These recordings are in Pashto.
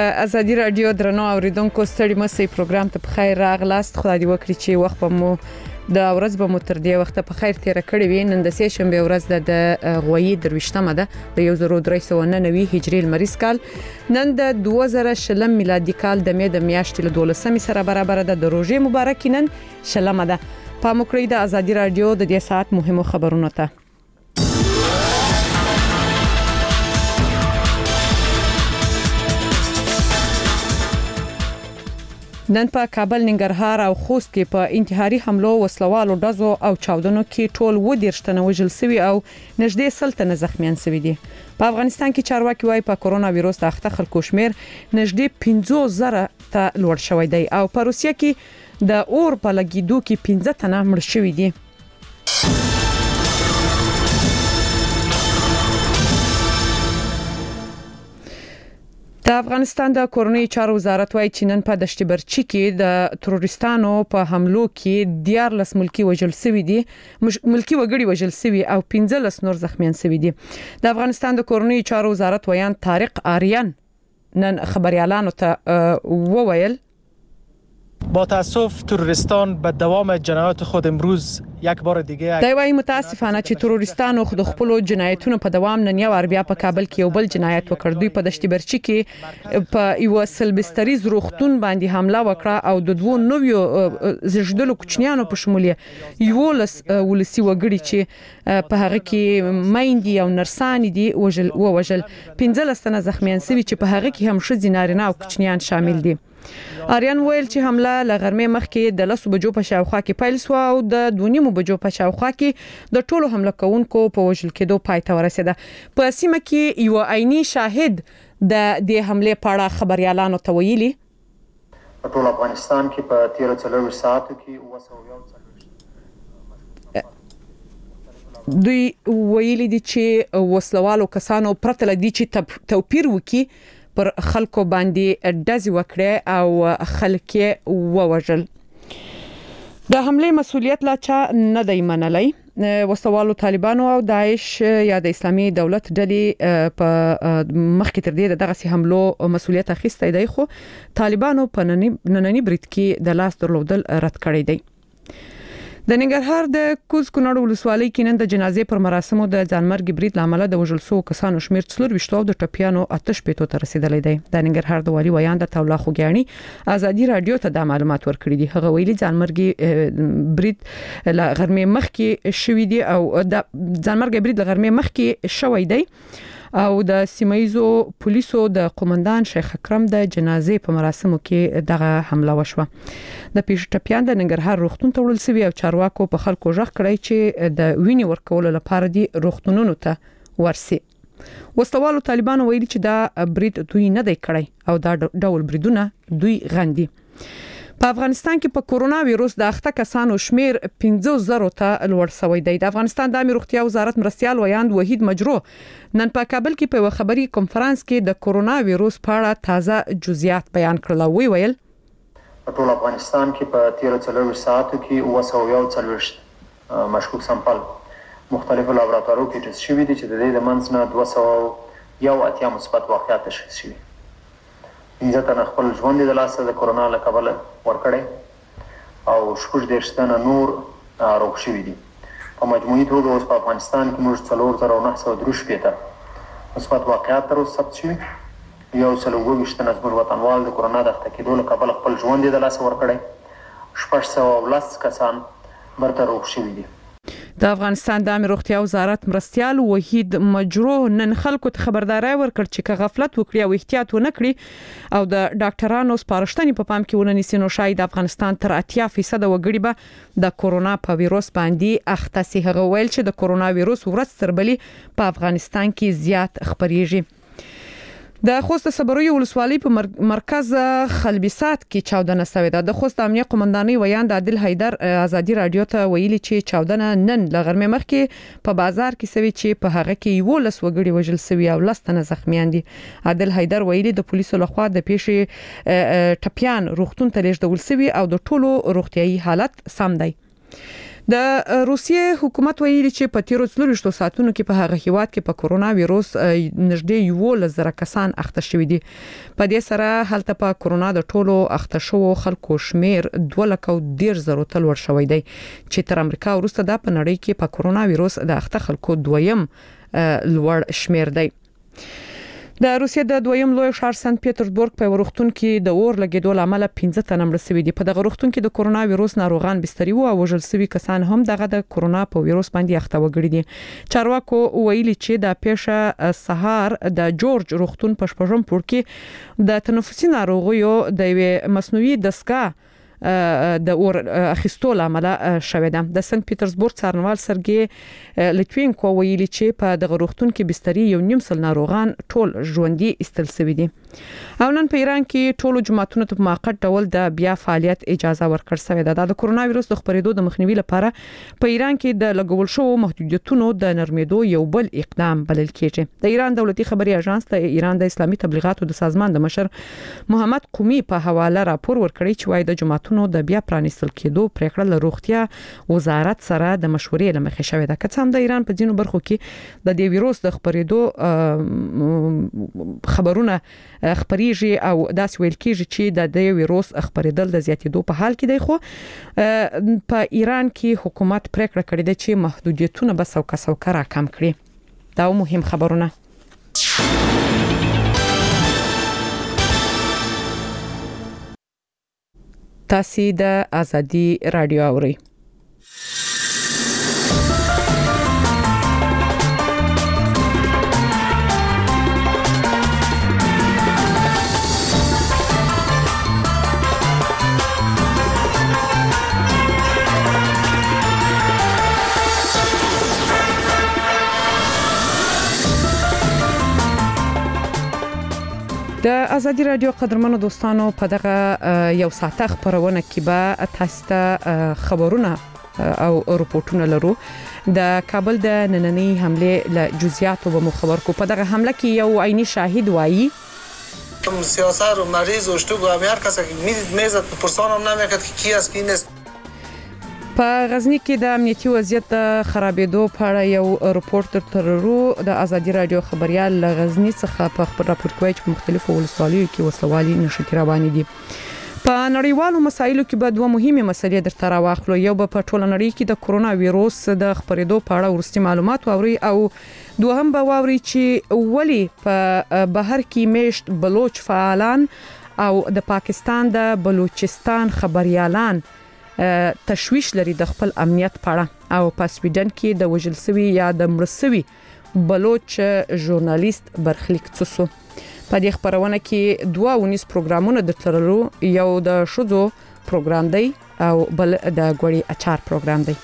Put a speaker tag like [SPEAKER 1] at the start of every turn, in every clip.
[SPEAKER 1] ازادي رادیو درنو اوریدونکو ستړي مسي پروګرام ته په خیر راغلاست. خدای دې وکړي چې وخت به مو د ورځ به مو تر دې وخت په خیر تیر کړی وي. نن د سې شنبه ورځ د غوي درويشتمه ده د 1399 هجري لمریز کال. نن د 2020 میلادي کال د مې د میاشتې له 12 سره برابر ده. د روزي مبارک نن شلمه ده. په مکرې د ازادي رادیو د دې ساعت مهمو خبرونو ته نن په کابل، ننګرهار او خوست کې په انتحاري حملو، وسلوالو ډزو او چاودنو کې ټول 12 تنه وژل شوي او نږدې 100 تنه زخمیان شوي دي. په افغانستان کې چارواکي وايي په کورونا وایروس د اخته خلکو شمیر نږدې 50,000 ته لوړ شوی دی او په روسیه کې د اور په لګیدو کې 15 تنه مړ شوي دي. د افغانستان د کورونی چارو وزارت وايي چې نن په دشت برچی کې د تروریستانو په حملو کې 14 ملکی وژل شوي دي، ملکی وګړي وژل شوي او 15 نور زخمیان شوي دي. د افغانستان د کورونی چارو وزارت ویان طارق آریان نن خبريالانو ته وویل
[SPEAKER 2] با تاسف تروریستان به دوام جنایات خود امروز یک بار دیگه
[SPEAKER 1] دا وایي متاسفانه چې تروریستانو خود خپل جنایتونو په دوام نن یو بیا په کابل کې یو بل جنایت وکړ. دوی په دشت برچی کې په یو سلبستریز روختون باندې حمله وکړه او د دوه نویو زیږیدلو کوچنیانو په شمول یو ولسی وګړي چې په هغه کې میندې او نرسان دي وژل 15 تنه زخمیان شوي چې په هغه کې هم ښځې، نارینه او کوچنیان شامل دي. آریان ویل چې حمله لغرمې مخکې د 10 بجو په شاوخوا کې پیل شو او د 2:30 بجو په شاوخوا کې د ټولو حمله کوونکو په وژل کېدو پای ته ورسېده. په سیمه کې یو عیني شاهد د دې حمله په اړه خبريالانو ته ویلي
[SPEAKER 3] په ټول افغانستان کې په 13 ساعتو کې
[SPEAKER 1] دوی ویلي دي چې وسلوالو کسانو پرته لدی چې توپیر وکي پر خلکو باندې ډزې وکړي او خلک ووژل. د حمله مسؤلیت لا چا نه دی منلی. وسوالو طالبانو او داعش یا د اسلامي دولت ډلې په مخکې تر دې دغه حملو مسؤلیت اخیستی دی، خو طالبانو په نننی برید کې د لاس درلودل رد کړی دی. د ننګرهار د کوز کونړ ولسوالۍ کې نن د جنازې پر مراسمو د ځانمرګ برید لامل د وژل شوو کسانو شمیر 24 او د ټپیانو 8 ته رسیدلی دی. د ننګرهار د والي ویان د تولا خوګیانی ازادي رادیو ته د معلومات ورکړي دي. هغه ویلي ځانمرګ برید ل غرمې مخکې شوې دي او د ځانمرګ برید ل غرمې مخکې شوې دی او د سیمایزو پولیسو د قومندان شیخ اکرم د جنازې په مراسمو کې دغه حمله وشوه. د پیشټپیان د ننګرهار روغتون ته وړل شوی او چارواکو په خلکو ژغ کړی چې د وینې ورکولو لپاره دي روغتونونو ته ورسي. وسلوالو طالبانو ویلي چې دا برید دوی نه دی کړی او دا ډول بریدونه دوی غندي. په افغانستان کې په کورونا وایروس د اخته کسانو شمیر 15,000 ته لوړ شوی دی. د افغانستان د امنیت روغتیا وزارت مرستيال ویاند وحید مجرو نن په کابل کې په خبري کنفرانس کې د کورونا وایروس په اړه تازه جزئیات بیان کړل. ویل
[SPEAKER 3] په ټول افغانستان کې په 13 ساعتو کې 240 مشکوک سامپل مختلفو لابراتوارونو کې ټیسټ شوي دي چې د دې د منځ نه 201 مثبت واقعات تشخیص شوي. ځکه نه خپل ژوند د لاسه د کورونا له کبله ورکړي او شپږ دیرش تنه نور روغ شوي دي. په مجموعي توګه اوس په افغانستان کې موږ 4,963 مثبت واقعات تر اوسه ثبت شوي. 122 تنه زموږ وطنوال د کورونا د اخته کېدو له کبله خپل ژوند د لاسه ورکړي. 610 کسان برته روغ شوي دي.
[SPEAKER 1] د افغانستان د امنیت روغتیا وزارت مرستيال وحید مجرو نن خلکو ته خبرداري ورکړ چې غفلت وکړي او احتیاط ونه کړي او د ډاکټرانو سپارښتنې په پام کې ونیسي نو شاید افغانستان تر 80% وګړي به د کورونا په وایروس باندې اخته سي. هغه ویل چې د کورونا وایروس ورځ تر بلې په افغانستان کې زیات خبريږي. د خوست صبروي ولسوالۍ په مرکز خلبسات کې چاودنه شوې ده. د خوست امنیه قومندانۍ ویاند عادل حیدر ازادي رادیو ته ویلي چې چاودنه نن لغرمې مخکې په بازار کې شوې چې په هغه کې 11 وګړي وژل شوي او 10 تنه زخمیان دي. عادل حیدر ویلي د پولیسو لخوا د پیښې ټپیان روغتون ته لیږدول شوي او د ټولو روغتيایي حالت سم دی. د روسیې حکومت ویلي چې په تیرو 24 ساعتونو کې په هغه هیواد کې په کورونا وایروس نږدې 11,000 کسان اخته شوي دي. په دې سره هلته په کورونا د ټولو اخته شوو خلکو شمیر 2,10,000 ته لوړ شوی دی چې تر امریکا وروسته د په نړۍ کې په کورونا وایروس د اخته خلکو دویم لوړ شمیر دی. د روسیې د دویم لوی ښار سنت پیټرزبورګ په ورختون کې د اور لګیدو لامل 15 تنه مړ شوي دي. په دغه ورختون کې د کورونا وایروس ناروغان بستري وو او وژل شوي کسان هم دغه د کورونا په وایروس باندې اخته وګړي دي. چارواکو ویلي چې د پیښه سهار د جورج ورختون په شپږم پوړ کې د تنفسي ناروغیو د مصنوعي دستګاه د اور اخیستو لامل شوې ده. د سنت پیټرزبورګ څارنوال سرګي لټوینکو ویلي چې په دغه روغتون کې بستري 1.5 ناروغان ټول ژوندۍ استل شوي دي. او نن په ایران کې ټول جماعتونو ته په موقت ډول د بیا فعالیت اجازه ورکړل شوې ده. د کورونا وایروس د خپرېدو د مخنیوي لپاره په ایران کې د لګول شوو محدودیتونو د نرمېدو یو بل اقدام بلل کېږي. د ایران دولتي خبري اژانس د ایران د اسلامي تبلیغاتو د سازمان د مشر محمد قومي په حواله راپور ورکړی چې وايي د جماعتونو د بیا پرانیستل کېدو پریکړه له روغتیا وزارت سره د مشورې لمخې شوې ده. که څه هم د ایران په ځینو برخو کې د دې وایروس د خپرېدو خبرونه خبريږي او داس ویل کېږي چې د دې وایروس خپرېدل د زیاتېدو په حال کې دی، خو په ایران کې حکومت پریکړه کړې ده چې محدودیتونه به څوکه را کم کړي. دا مهم خبرونه. تاسو د ازادي رادیو اورئ. د ازادي رادیو قدرمنو دوستانو په دغه یو ساعت خبرونه کې به تاسو ته خبرونه او رپورټونه لرو. د کابل د نننۍ حمله له جزئیاتو به خبر کو. په دغه حمله کې یو عیني شاهد وایي
[SPEAKER 4] تم سیاست و مریض و اشتو و هر کس که میزد پرسان هم نمیکرد که کی است کی نیست.
[SPEAKER 1] په غزنی کې د امنیتي وضعیت د خرابېدو په اړه یو رپورټ ترورو د ازادي رادیو خبريال له غزنی څخه په خبر راپور کوي چې مختلفو ولسوالیو کې وسلوالي نشټي روانې دي. په نړیوالو مسایلو کې به دوه مهمه مسلې درته راوخلو. یو به په ټوله نړۍ کې د کورونا وایروس د خبرېدو په اړه ورستي معلومات واوري او دوهم به واوري چې ولی په بهر کې میشت بلوچ فعالان او د پاکستان د بلوچستان خبريالان تشویش لري د خپل امنیت په اړه او په سویډن کې د وژل شوی یا د مړ شوی بلوچ ژورنالیست برخلیک څوسو. په دې خبرونه کې دوه ونیس پروګرامونه درتلرو. یو د شوزو پروګرام دی او بل د غوړی اچار پروګرام دی.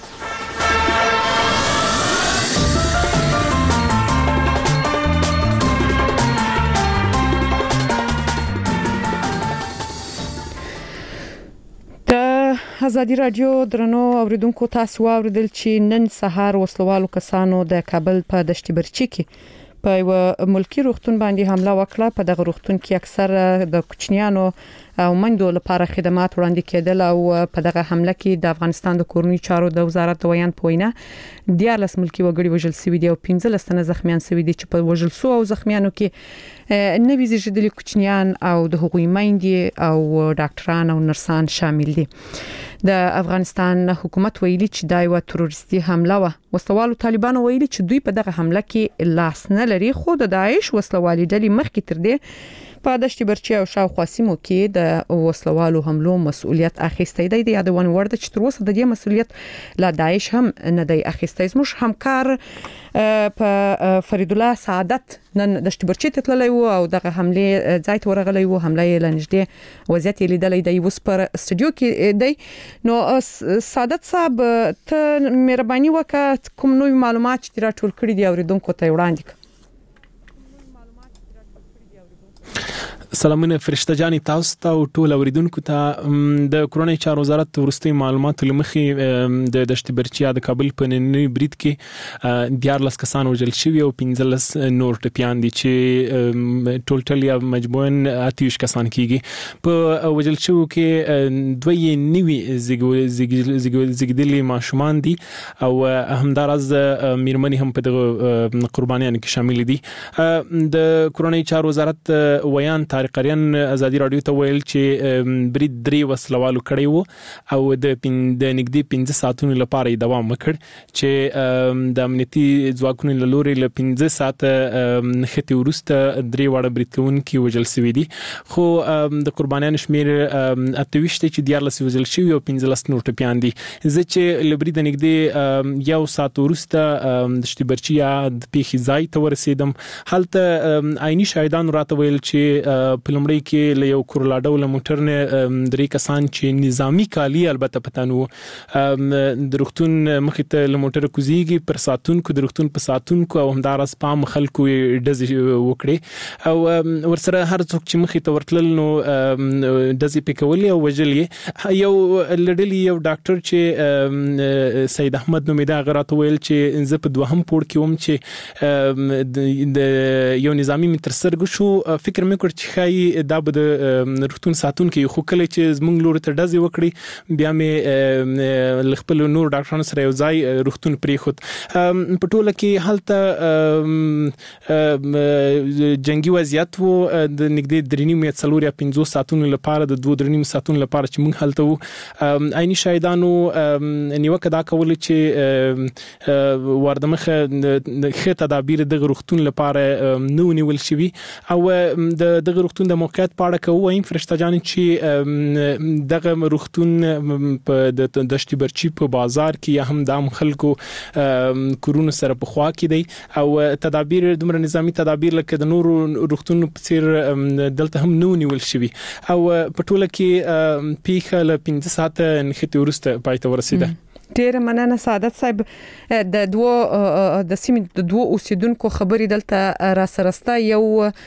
[SPEAKER 1] ازادي رادیو درنو اوریدونکو تاسو اوریدل چې نن سهار وسلوالو کسانو د کابل په دشت برچی کې په یو ملکی روغتون باندې حمله وکړه. په دغه روغتون کې اکثر د کوچنیانو او منډو لپاره خدمات وړاندې کېدل او په دغه حمله کې د افغانستان د کورنۍ چارو د وزارت د ویان پوینه 14 ملکی وګړي وژل شوي دي او 15 تنه زخمیان شوي دي چې په وژل شو او زخمیانو کې نوي زیږیدلي کوچنیان او د حقوقي مایندې او ډاکټران او نرسان شامل دي. د افغانستان حکومت ویلي چې دا یو تروریستي حمله و. وسلوالو طالبانو ویلي چې دوی په دغه حمله کې لاس نه لري، خو د داعش وسلوالي ډلې مخکې تر دې په دشت برچی او شاوخوا سیمو کې د وسلوالو حملو مسؤلیت اخیستی دی. د یادونه ورده چې تر اوسه د دې مسؤلیت لا داعش هم نه دی اخیستی. زموږ همکار په فرید الله سعادت نن دشت برچی ته تللی و او دغه حمله ځای ته ورغلی و. حمله یې لنجدې وضعیت لیدلې دی. اوس پر استودیو کې دی. نو سعادت صاحب ته مهرباني وکړه کوم نوې معلومات چې راټول کړي دي اوریدونکو ته وړاندې کړئ.
[SPEAKER 5] سلامونه فرشته جاني تاسو ته او ټول اوریدونکو ته د کورونای چارو وزارت ورستي معلوماتو لمخې د دشت برچیا د کابل په نننی برید کې 14 کسان وژل شوي او 15 نور ټپيان دي چې ټولټل یا مجموعاً 28 کسان کیږي په وژل شوو کې دوی نیوي زیګدلي ماشومان دي او همدارز میرمنې هم په دغه قربانیانو کې شامل دي. د کورونای چارو وزارت ویان طارق اریان ازادي رادیو ته ویل چې برید 3 وسلوالو کړی وو او د نږدې 15 ساعتونو لپاره دوام وکړ چې د امنیتي ځواکونو له لوري له 15 ساعت نختی ورسته 3 وړه برید کوونکي وژل شوي دي خو د قربانیانو شمیر 28 چې 14 وژل شوي او 15 نور ټپيان دي. زه چې لبرید نږدې یو ساعت ورسته د شتبرچیا د پیخي ځای ته ورسیدم هلته عیني شاهدان راته ویل چې په لمړی کې له یو کورلاډو له موټر نه 3 کسان چې نظامی کالی البته پتانو د رختون مخې ته له موټر کوزيږي پر ساتونکو د رختون په ساتونکو او همدارس پام خلکو دزي وکړي او ورسره هر څوک چې مخې ته ورتلل نو دزي پکولي او وجلې یو لډلی یو ډاکټر چې سید احمد نومیدا غراته ویل چې زه په دوهم پوړ کې وم چې د یو نظامی متر سرګ شو فکر مې کړ چې خای دا به د رختون ساتونکو خو کله چې زمونږ لور ته دزي وکړي بیا مې لخپل نور ډاکټرانو سره یو ځای رختون پرې خود په ټوله کې حالت جنگي وضعیت وو د نږدې 3.5 یا 15 ساعتونو لپاره د 2.5 ساعتونو لپاره چې موږ حالت وو عیني شاهدانو نیوکه دا کول چې وردمخه د تدابیر د رختون لپاره نو نیول شوی او د رختون د موقعیت په اړه کوم فرشته جان چې دغه رختون په د دشت برچی په بازار کې یا هم د خلکو کورونو سره په خوا کې دی او تدابیر دومره نظامی تدابیر لکه د نور رختون په څیر دلته هم نو نیول شوی او په ټوله کې پیخه له 15 ساعت نختی ورسته پایته ورسیده.
[SPEAKER 1] ډیر مننه سعادت صاحب د سیمې د دوه اوسیدونکو خبرې دلته را سرسته یو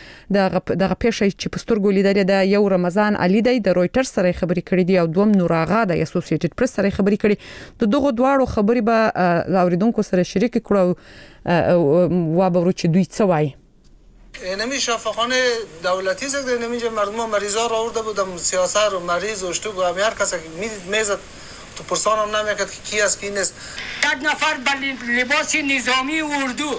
[SPEAKER 1] د پیښې چې پسترګو لیدل د یو رمضان علي دی د رويټر سره خبرې کړې دي او دوم نور آغا د اسوسییټډ پریس سره خبرې کړې د دغه دواړو خبرې به اوریدونکو سره شریک کړو و به ورچ دوی څه وایي.
[SPEAKER 4] نمی شفاخانه دولتی زده نمی مردم مریضا را آورده بودم سیاست و مریض و اشتوک و هر کسی که میزد تو پرسانم نمیکرد که کی است کی نیست.
[SPEAKER 6] یک نفر با لباس نظامی اردو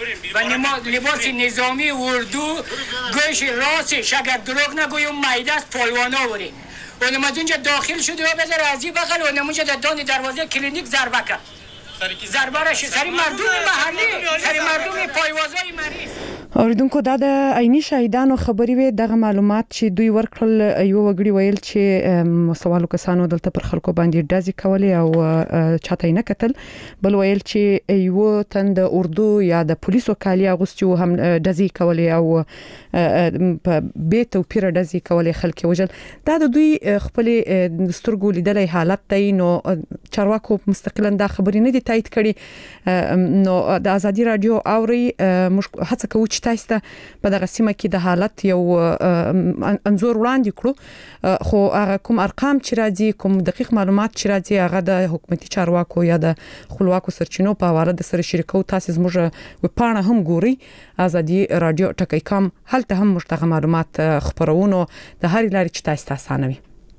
[SPEAKER 6] لباس نظامی اردو گوش راستش اگر دروغ نگویم معده است پالوانا وری اونم از اونجا داخل شده و بذار از این بغل اونم اونجا در دان دروازه کلینیک ضربه کرد ضربه را سری مردم محلی سری مردم پایوازای مریض.
[SPEAKER 1] اوریدونکو دا د عیني شاهدانو خبرې وي دغه معلومات چې دوی ورکړل یو وګړي ویل چې سوالو کسانو دلته پر خلکو باندې دازي کولې او چاته نه کتل بل ویل چې یو تند اردو یا د پولیسو کالی اغوستي هم دازي کولې او په بیت او پیر دازي کولې خلک وجل دا د دوی خپل سترګو لیدلې حالت دی نو چارواکو مستقلا دا خبرې نه دي تایید کړي نو د ازادي رادیو اوري هڅه کوي تاسو ته په دغه سیمه کې د حالت یو انزور وړاندې کړو خو هغه کوم ارقام چې راځي کوم دقیق معلومات چې راځي هغه د حکومتي چارواکو یا د خپلواکو سرچینو په حواله د سره شریکو تاسو زموږ وپاڼه هم ګوري ازادي رادیو ټکی کام هلته هم مشتغه معلومات خبرونو د هر لارې چې تاسو اسانوي.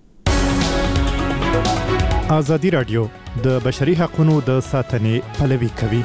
[SPEAKER 7] ازادي رادیو د بشري حقوقو د ساتنې پلوي کوي.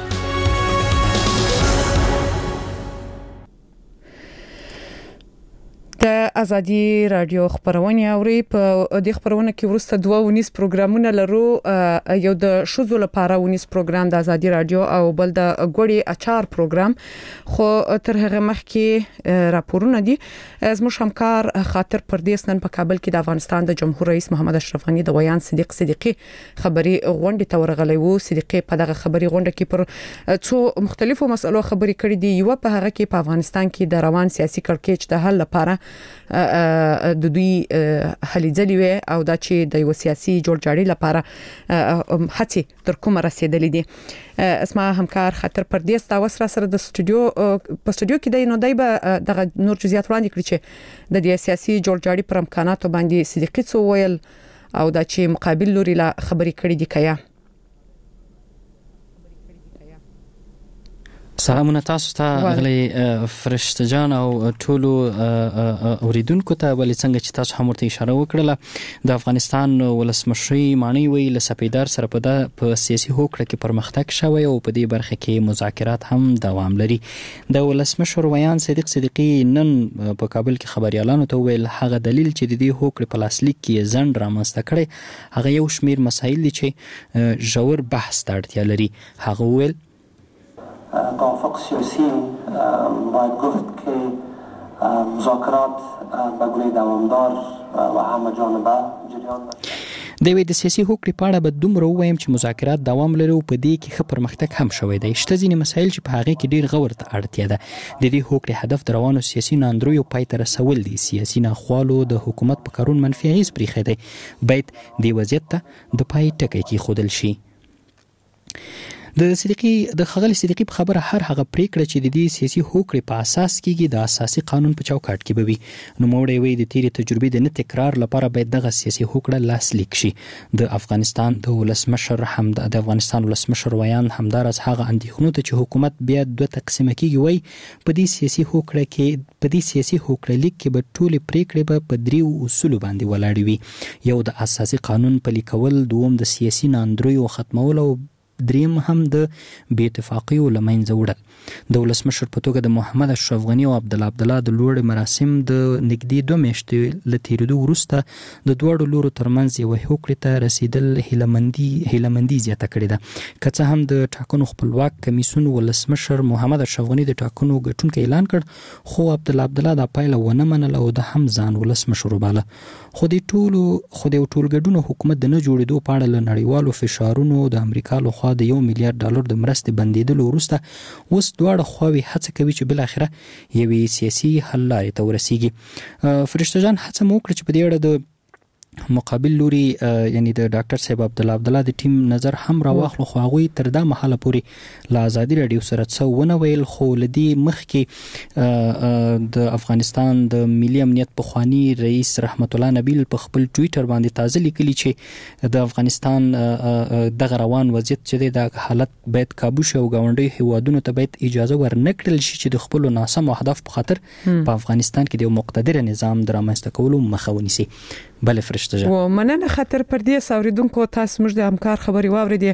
[SPEAKER 1] د ازادي رادیو خبرونه اوري په د خبرونه کې ورسته 2 پروګرامونه لرو یو د شوزو لپاره 19 پروګرام د ازادي رادیو او بل د ګوړی اچار پروګرام خو تر هغه مخکې راپورونه دي زموږ همکار خاطر پردیس نن په کابل کې د افغانستان د جمهور رئیس محمد اشرف غنی د ویان صدیقي خبري غونډه ته ورغلی وو. صدیقي په دغه خبري غونډه کې پر څو مختلفو مسلو خبري کړې دي یو په هغه کې په افغانستان کې د روان سیاسي کړکېچ د حل لپاره د دوی هلي ځلې وي او دا چې د یو سیاسي جوړجاړي لپاره هڅه تر کومه رسیدلې دي. اسما همکار خاطر پردیس دا وسره سره د سټوډیو کې د نو دای به د نور جزئیات وړاندې کړی چې د سیاسي جوړجاړي پر امکاناتو باندې صدیقي څو ویل او دا چې مقابل لوري لا خبرې کړې دي کیا.
[SPEAKER 8] سلامونه تاسو ته غلي فرشته جان او ټولو اوریدونکو ته. ولې څنګه چې تاسو هم ورته اشاره وکړه د افغانستان ولسمشري معنی وی له سپیدار سره په سیاسي هوکړه کې پرمختګ شوی او په دې برخه کې مذاکرات هم دوام لري. د ولسمشر ویان صدیق صدیقي نن په کابل کې خبريالانو ته ویل هغه دلیل چې د دې هوکړې په لاسلیک کې ځند رامنځته کړي هغه یو شمیر مسایل دي چې ژور بحث ته اړتیا لري. هغه ویل
[SPEAKER 9] توافق سیاسی باید گفت که مذاکرات به گونه دوامدار و همه جانبه جریان داشته.
[SPEAKER 8] د سیاسي هوکړې په اړه به دومره ووایم چې مذاکرات دوام لري او په دې کې ښه پرمختګ هم شوی دی. شته ځینې مسایل چې په هغه کې ډیر غور ته اړتیا ده. د دې هوکړې هدف د روانو سیاسي ناندریو پای ته رسول دي. سیاسي ناخوالو د حکومت په کارون منفي اغېز پرېښی دی. باید دې وضعیت ته د پای ټکی کېښودل شي. د خغل صدیقي په خبره هر هغه پریکړه چې د دې سیاسي هوکړې په اساس کېږي د اساسي قانون په چوکاټ کې به وي. نو موړی وی د تیری تجربې د نه تکرار لپاره باید دغه سیاسي هوکړه لاسلیک شي. د افغانستان ولسمشر ویان همدارس هغه اندېښنو ته چې حکومت بیا دوه تقسیمه کېږي وای په دې سیاسي هوکړه لیک کې به ټولې پریکړې به په دریو اصولو باندې ولاړې وي. یو د اساسي قانون پلي کول، دوم د سیاسي ناندریو ختمول او دریم هم د بې اتفاقیو له منځه وړل. د ولسمشر په توګه د محمد اشرف غني او عبدالله د لوړ مراسم د نږدې 2 میاشتې له تیریدو وروسته د دواړو لورو ترمنځ یو هوکړې ته رسیدل هیلهمندي زیاته کړې ده. که څه هم د ټاکنو خپلواک کمیسیون ولسمشر محمد اشرف غني د ټاکنو ګټونکی اعلان کړ، خو عبدالله د پایله ونه منله او د هم ځان ولسمشر وباله. خو د ټولګډونو حکومت د نه جوړېدو په اړه له نړیوالو فشارونو د امریکا لخوا د $1 میلیارډ د مرستې بندیدلو وروسته اوس دواړه خواوې هڅه کوي چې بل اخره یوې سیاسي حل لارې ته ورسیږي. فرشته جان هڅه مو وکړه چې په دې اړه د مقابل لوري یعنی د ډاکټر صاحب عبدالله د ټیم نظر هم راواخلو، خو هغوی تر دا مهاله پورې له ازادي راډیو سره څه ونه ویل. خو له دې مخکې د افغانستان د ملي امنیت پخوانی رئیس رحمت الله نبیل په خپل ټویټر باندې تازه لیکلي چې د افغانستان دغه روان وضعیت چې د حالت باید کابو شي او ګاونډي هیوادونو ته باید اجازه ورنکړل شي چې د خپل ناسم اهداف په خاطر په افغانستان کې د مقتدر نظام د رامنځته کولو مخه ونیسي. بله فرشته جان
[SPEAKER 1] و مننه خاطر پر دې اوریدونکو تاسو موږ د همکار خبري واوریدې.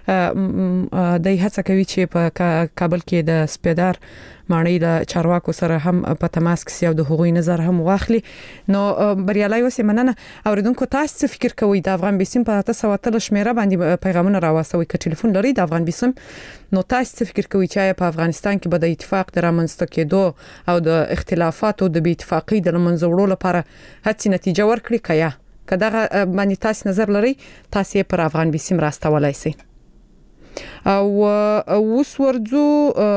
[SPEAKER 1] د هڅه کوي چې په کابل کې د سپیدار معنی د چارواکو سره هم په تماس کې او د حقوقي نظر هم واخلي. نو بریالي اوسې مننه. اوریدونکو تاسو فکر کوئ د افغان بیسیم په 300 شمیره باندې پیغامونه راوستوي که ټلیفون لري د افغان بیسیم، نو تاسو فکر کوئ چې په افغانستان کې به د اتفاق د رامنځته کېدو او د اختلافاتو د بې اتفاقۍ د منځ وړلو لپاره هڅې نتیجه ورکړي کیا؟ که دغه باندې تاسو نظر لري تاسو پر افغان بیسیم راستولای شئ. او اوس ورځو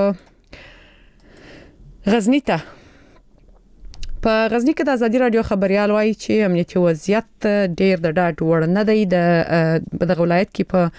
[SPEAKER 1] غزنی ته. په غزنی کې د ازادي رادیو خبريال وایي چې امنیتي وضعیت ډېر د ډاډ وړ نه دی. د ولایت کې په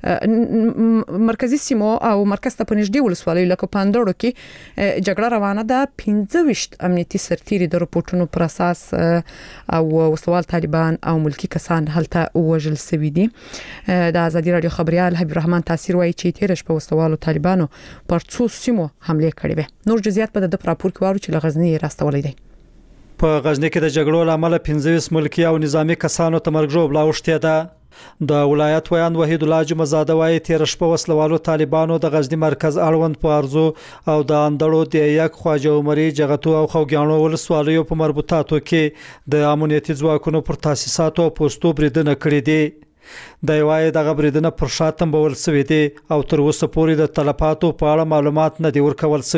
[SPEAKER 1] مرکزی سیمو او مرکز ته پنځډي ولسوالۍ لکه پاندړو کې جګړه روانه ده. 15 امنیتي سرتیري د رپورټونو پر اساس او وسوال طالبان او ملکی کسان هلته وژل شوي دي. د ازادي رادیو خبريال حبیب الرحمن تاثیر وایي چې تیرش په وسوالو طالبانو پر څو سیمو حمله کړې وي. نور جزئیات په د راپور کې وارو چې لغزنی راستولې دي.
[SPEAKER 10] په غزنی کې د جګړو لامل 15 ملکی او نظامی کسانو ته مرګ ژوبلا اوښتې ده. د ولایت ویان وحید الله جمعزاده وایي تیر شپه وسلوالو طالبانو د غزنی مرکز اړوند په ارزو او د اندړو د یک خواجه عمري جغتو او خوګیانو ولسوالیو په مربوطاتو کې د امنیتي ځواکونو پر تاسیساتو او پوسټو بریدنه کړې دي. د وایي دغه بریدنه پر شاتم بول سوي دي او تر اوسه پورې د تلفاتو په اړه معلومات نه دي ورکول سوي.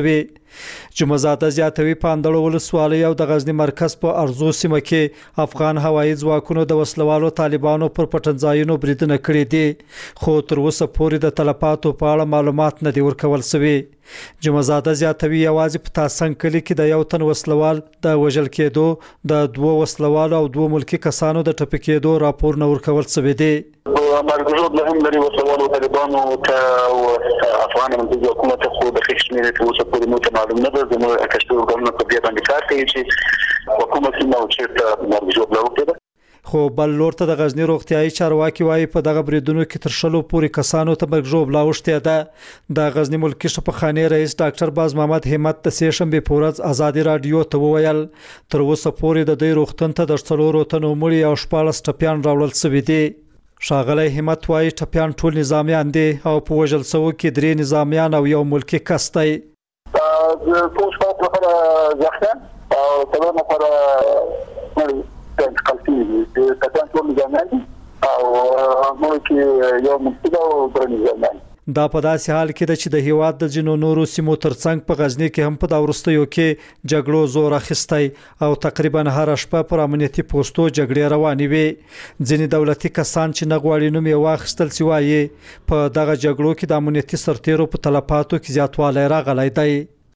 [SPEAKER 10] جمعزاده زیاتوي په اندړو ولسوالۍ او د غزنی مرکز په ارزو سیمه کې افغان هوایي ځواکونو د وسلوالو طالبانو پر پټنځایونو بریدونه کړي دي خو تر اوسه پورې د تلفاتو په اړه معلومات نه دي ورکول شوي جمعزاده زیاتوي یوازې په تاسنګ کلی کې د یو تن وسلوال د وژل کېدو د دوه وسلوالو او دوه ملکی کسانو د ټپي کېدو راپور نه ورکول شوی دی
[SPEAKER 11] مرګزود له هم لري وسلوالو طالبانو ته افغان منځي حکومت خو د خښمیر ته اوسه پورې مو ته معلوم نه ده زموږ اکشتو ګورنر په دې باندې کار کوي چې حکومت نو چې مرګزود له وکړي
[SPEAKER 10] خو بل لور ته د غزنی روغتيایي چارواکي وايي په دغه بریدونو کې تر شلو پورې کسانو ته مرګ ژوبلا وشته ده د غزنی ملکی شفاخانه رئیس ډاکټر باز محمد همت د سیشنبه پورز ازادي رادیو ته وویل تر اوسه پورې د دې روغتون ته د څلورو تنو مړي او 14 ټپيان راوړل شوي دي ښاغلی همت وايي ټپيان ټول نظامیان دي او په وژل شوو کې 3 نظامیان او یو ملکی کس دی
[SPEAKER 11] ټول شپږ نفر ځخته او څلور نفر قلتي د تاسو ټول ځانګړي او نو کې یو مستدا او درنې ځانګړي
[SPEAKER 10] دا په داسې حال کې چې د هیواد د جنو نورو سیمو ترڅنګ په غزنی کې هم په دا ورستیو کې جګړو زور اخیستی او تقریبا هر شپه پر امنیتي پوسټو جګړې روانې وي ځینې دولتي کسان چې نغواړي نوم یې واخیستل سی وایي په دغه جګړو کې د امنیتي سرتیرو په تلفاتو کې زیاتوالی راغلی دی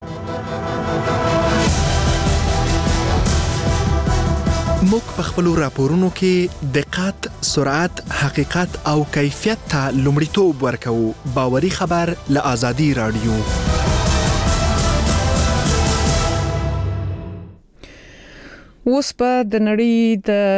[SPEAKER 12] موږ په خپل راپورونو کې دقت، سرعت، حقیقت او کیفیت ته لومړیتوب ورکوو. باوري خبر له آزادي رادیو.
[SPEAKER 1] اوس په د نړۍ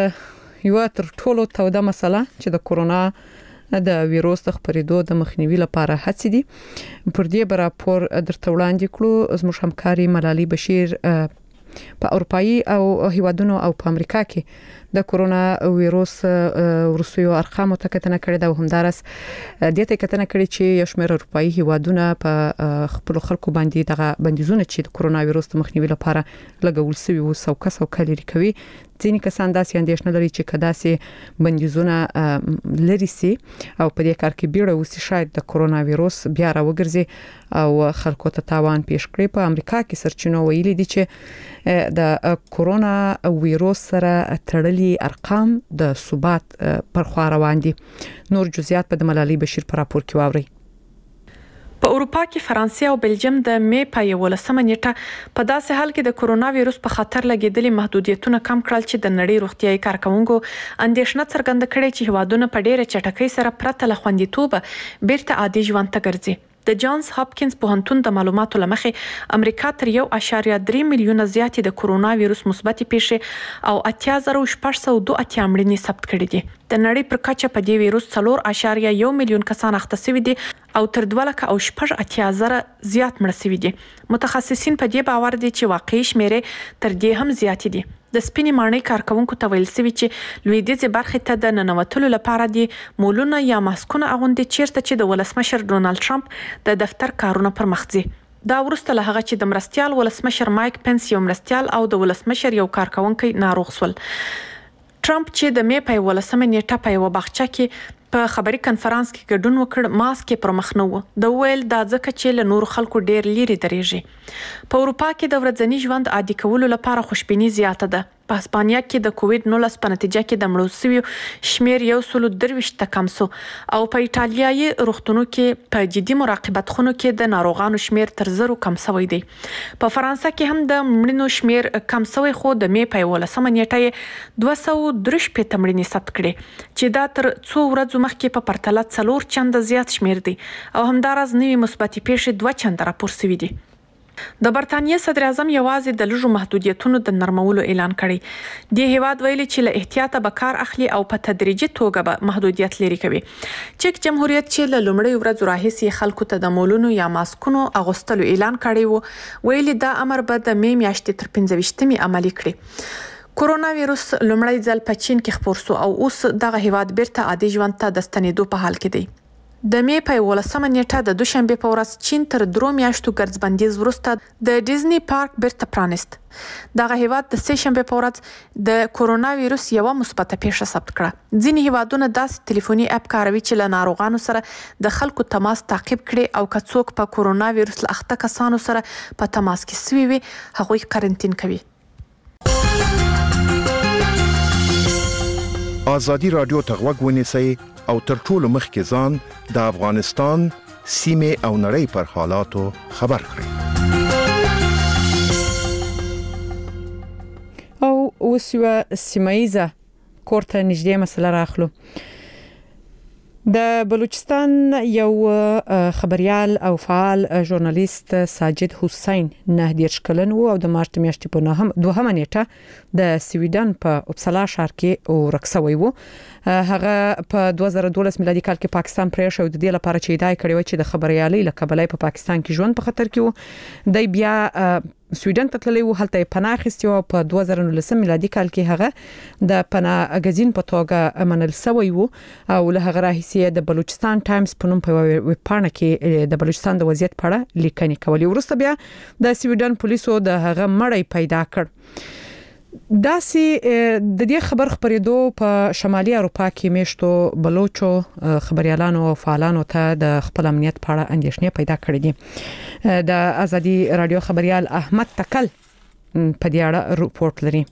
[SPEAKER 1] د یو تر ټولو توده مسله چې د کورونا د وایروس د خپرېدو د مخنیوي لپاره هڅې دي پر دې راپور درته وړاندې کړو زموږ همکاري ملالي بشیر په اروپאי او هیوادونو او په امریکا کې د کورونا وایروس ورسوي ارقام ته کتنه کړې ده همدارس د دې کتنه کړې چې یو شمېر اروپאי هیوادونه په خپل خلکو باندې دغه بندیزونه چې د کورونا وایروس د مخنیوي لپاره لګول شوی او څوک لري کوي ځینې کسان داسې اندېښنه لري چې کداسې بندیزونه لري سي او په دې کار کې بیړه وسی شاید د کورونا وایروس بیا راوګرځي او خلکو ته تاوان پیښ کړي په امریکا کې سرچینو ویلي دي چې د کورونا وایروس سره تړلي ارقام د ثبات پر خوا روان دي نور جزئیات په ملالي بشیر پر راپور کې واوري
[SPEAKER 13] په اروپا کې فرانسې او بلجیم د مې په 11مه نیټه په داسې حال کې د کورونا وایروس په خطر لګیدلي محدودیتونه کم کړل چې د نړۍ روغتيایي کارکونکو اندېښنه څرګنده کړې چې هیوادونه په ډېره چټکۍ سره پرته له خوندیتوب بیرته عادي ژوند ته ګرځي د جانز هاپکینز پوهنتون د معلوماتو لمخې امریکا تر 1.3 میلیونه زیاتې د کورونا وایروس مثبت پیښې او 8602 مړینې ثبت کړې دي د نړۍ پر کچه په دې وایروس 4.1 میلیون کسان اخته شوي دي او تر 2,80,000 زیات مړ شوي دي متخصصین په دې باور دي چې واقعي شمیرې تر دې هم زیاتې دي د سپینې ماڼۍ کارکونکو ته ویل شوی چې لویدیځ برخې ته د ننوتلو لپاره دي مولونه یا ماسکونه اغوندي چیرته چې د ولسمشر ډونالد ټرمپ د دفتر کارونه پر مخ ځي دا ورسته له هغه چې د مرستيال ولسمشر مایک پنس یو مرستيال او د ولسمشر یو کارکونکي ناروغ شول ټرمپ چې د مې په 11مه نیټه په یو باغچه کې په خبري کانفرنس کې ګډون وکړ ماسک پر مخ نه و د ویل دا ځکه چې له نور خلکو ډیر لري درېږي په اروپا کې د ورځني ژوند عادي کولو لپاره خوشبيني زیاته ده په اسپانیا کې د کووډ-19 په نتیجه کې د مړو شویو شمیر 123 ته کم شو او په ایټالیا روغتونو کې په جدي مراقبت خونو کې د ناروغانو شمیر تر 0 کم شوی دی په فرانسه کې هم د مړینو شمیر کم شوی خو د مې په 11مه نیټه 203 مړینې ثبت کړي چې دا تر څو ورځې مخکې په پرتله 4 چنده زیات شمیر دی او همدارز نوې مثبت پیښې 2 چنده راپور شوی دي د برتانیې صدر اعظم یوازې د لږو محدودیتونو د نرمولو اعلان کړی دی هیواد ویلي چې له احتیاطه به کار اخلي او په تدریجي توګه به محدودیت لري کوي چک جمهوریت چې له لومړۍ ورځې راهیسې خلکو ته د مولونو یا ماسکونو اغوستلو اعلان کړی وو ویلي دا امر به د مې میاشتې تر 15مې عملي کړي کورونا وایروس لومړی ځل په چین کې خپور شو او اوس دغه هیواد بیرته عادي ژوند ته د ستنېدو په حال کې دی د می په 18 نیټه د دوشنبه په ورځ چین تر 3 میاشتو ګرځبندیز وروسته د ډیزنی پارک بیرته پرانست. دغه هیواد د سه شنبه په ورځ د کورونا وایروس یو مثبته پیښه ثبت کړه. ځینې هیوادونه داسې ټلیفوني اپ کاروي چې له ناروغانو سره د خلکو تماس تعقیب کړي او که څوک په کورونا وایروس له اخته کسانو سره په تماس کې سوي وي هغوی قرنطین کوي.
[SPEAKER 14] آزادی رادیو ته غوږ ونیسئ او تر ټولو مخکې ځان د افغانستان سیمې او نړۍ پر حالاتو خبر کړئ.
[SPEAKER 1] او اوس یو سیمایزه کوړه نږدې مسله راخلو. د بلوچستان یو خبريال او فعال ژورنالیست ساجد حسین 19 کلن وو او د مارچ میاشتې په 2 نیټه د سویډن په اپسالا ښار کې ورک شوی وو. هغه په 2012 میلادي کال کې پاکستان پرې شو د دې لپاره چې ادعا کړې و چې د خبريالۍ لکبلای په پاکستان کې ژوند په خطر کې وو. د بیا سویډن ته تللی وو، هلته پناه اخیستی او په 2019 میلادي کال کې هغه د پناه غزین په توګه منل شوی وو او له هغه راهیسې د بلوچستان ټایمز په نوم په ویب پاڼه کې د بلوچستان د وضعیت په اړه لیکنې کولې. وروسته بیا د سویډن پولیسو د هغه مړی پیدا کړ. داسي د دې خبر خبرېدو په شمالي اروپا کې میشتو بلوچو خبريالانو او فعالانو ته د خپل امنیت په اړه اندېښنې پیدا کړې دي. د ازادي رادیو خبريال احمد تکل په دې اړه رپورت لري.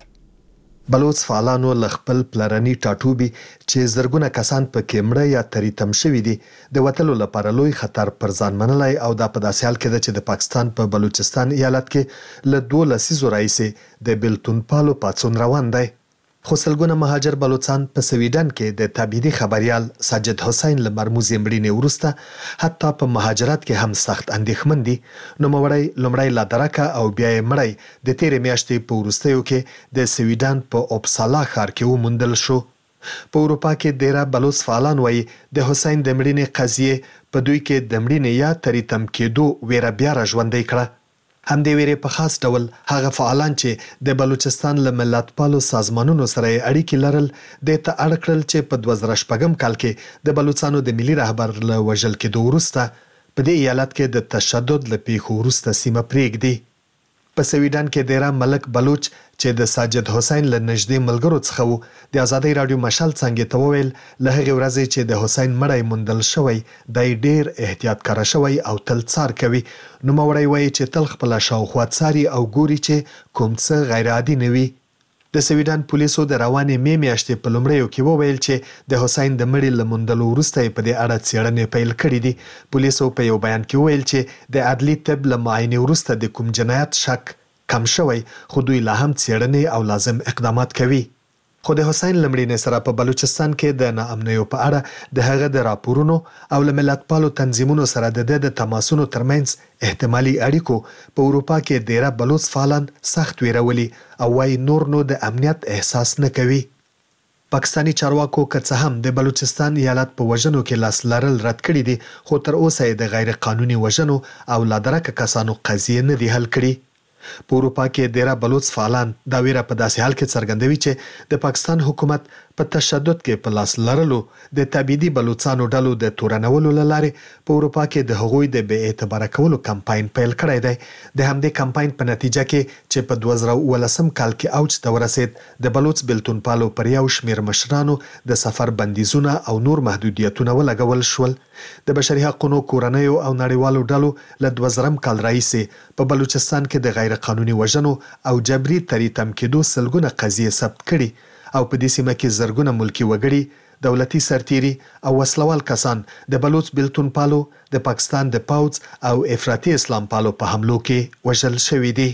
[SPEAKER 15] بلوچ فعالانو ل خپل پلرني ټاټوبي چې زرګونه کسان په کېمړه یا تریتم شوي دي د وټلو لپاره لوی خطر پر ځان منلای او د پداسي حال کې چې د پاکستان په بلوچستان ایالت کې ل 12 زورایسه د بلتون پالو پاتون روان دی. خو سلګونه مهاجر بلوچستان په سویډن کې د تابعیدي خبريال ساجد حسین ل مرموز مړینې ورسته حتی په مهاجرت کې هم سخت اندېښمن دي. نو لومړی لا درکه او بیا مړی د تیر میاشتې په ورستیو کې د سویډن په اپسالا ښار کې وموندل شو. په اروپا کې ډیره بلوچ فعالان وایي د حسین د مړینې قضیه په دوی کې د مړینې یا تریتم کېدو ویره بیا را ژوندۍ کړه. هم د ویرې په خاص ډول هغه فعالان چې د بلوچستان له ملتپالو سازمانونو سره اړیکې لرل د ته اړ کړل چې په 2014 کال کې د بلوچستانو د ملي رهبر له وژل کېدو وروسته په دې ایالت کې د تشدد له پیښو وروسته سیمه پرېږدي. په سویډن کې ډیره ملک بلوچ چې د ساجد حسین له نږدې ملګرو څخه وو د آزادۍ رادیو مشال څنګه ته وویل له هغې ورځې چې د حسین مړی موندل شوی دی ډیر احتیاط کړی شوی او تل څار کوي. نو موري وایي چې تل خپل شاوخوا څاري او ګوري چې کوم څه غیر عادي نه وي. د سویډن پولیسو د روانې می میاشتې په لومړیو کې وویل چې د حسین د مړي له موندلو وروسته په دې اړه څېړنې پیل کړې دي. پولیسو په یو بیان کې وویل چې د عدلي طب له معاینې وروسته د کوم جنایت شک کم شوی خو دوی لا هم څېړنې او لازم اقدامات کوي. خو د حسین لمړینې سره په بلوچستان کې د ناامنیو په اړه د هغه د راپورونو او له ملتپالو تنظیمونو سره د تماسونو ترمنځ احتمالي اړیکو په اروپا کې ډیره بلوچ فعالان سخت ویرولي او وايي نور نو د امنیت احساس نه کوي. پاکستانی چارواکو که څه هم د بلوچستان ایالت په وژنو کې لاس لرل رد کړي دي خو تر اوسه د غیر قانوني وژنو او لادرکه کسانو قضیه نه دی حل کړي. په اروپا کې ډیره بلوچ فعالان دا ویره په داسې حال کې څرګندوي چې د پاکستان حکومت په تشدد کې په لاس لرلو د تابعیدي بلوچستانو ډلو د تورنولو لاره په اروپا کې د هغوی د بې اعتبار کولو کمپاین پیل کړی دی. د همدې کمپاین په نتیجه کې چې په 2019 کال کې اوج ته ورسید د بلوچ بلتون پالو پر یو شمیر مشرانو د سفر بندیزونه او نور محدودیتونه ولګول شول. د بشري حقوقو کورنیو او نړیوالو ډلو له 2000 کال راهیسې په بلوچستان کې د غیر قانوني وژنو او جبري تریتم کېدو سلګونه قضیې ثبت کړي او په دې سیمه کې زرګونه ملکی وګړي دولتي سرتیري او وسلوال کسان د بلوچ بلتون پالو د پاکستان د پاوځ او افراطي اسلام پالو په حملو کې وژل شوي دي.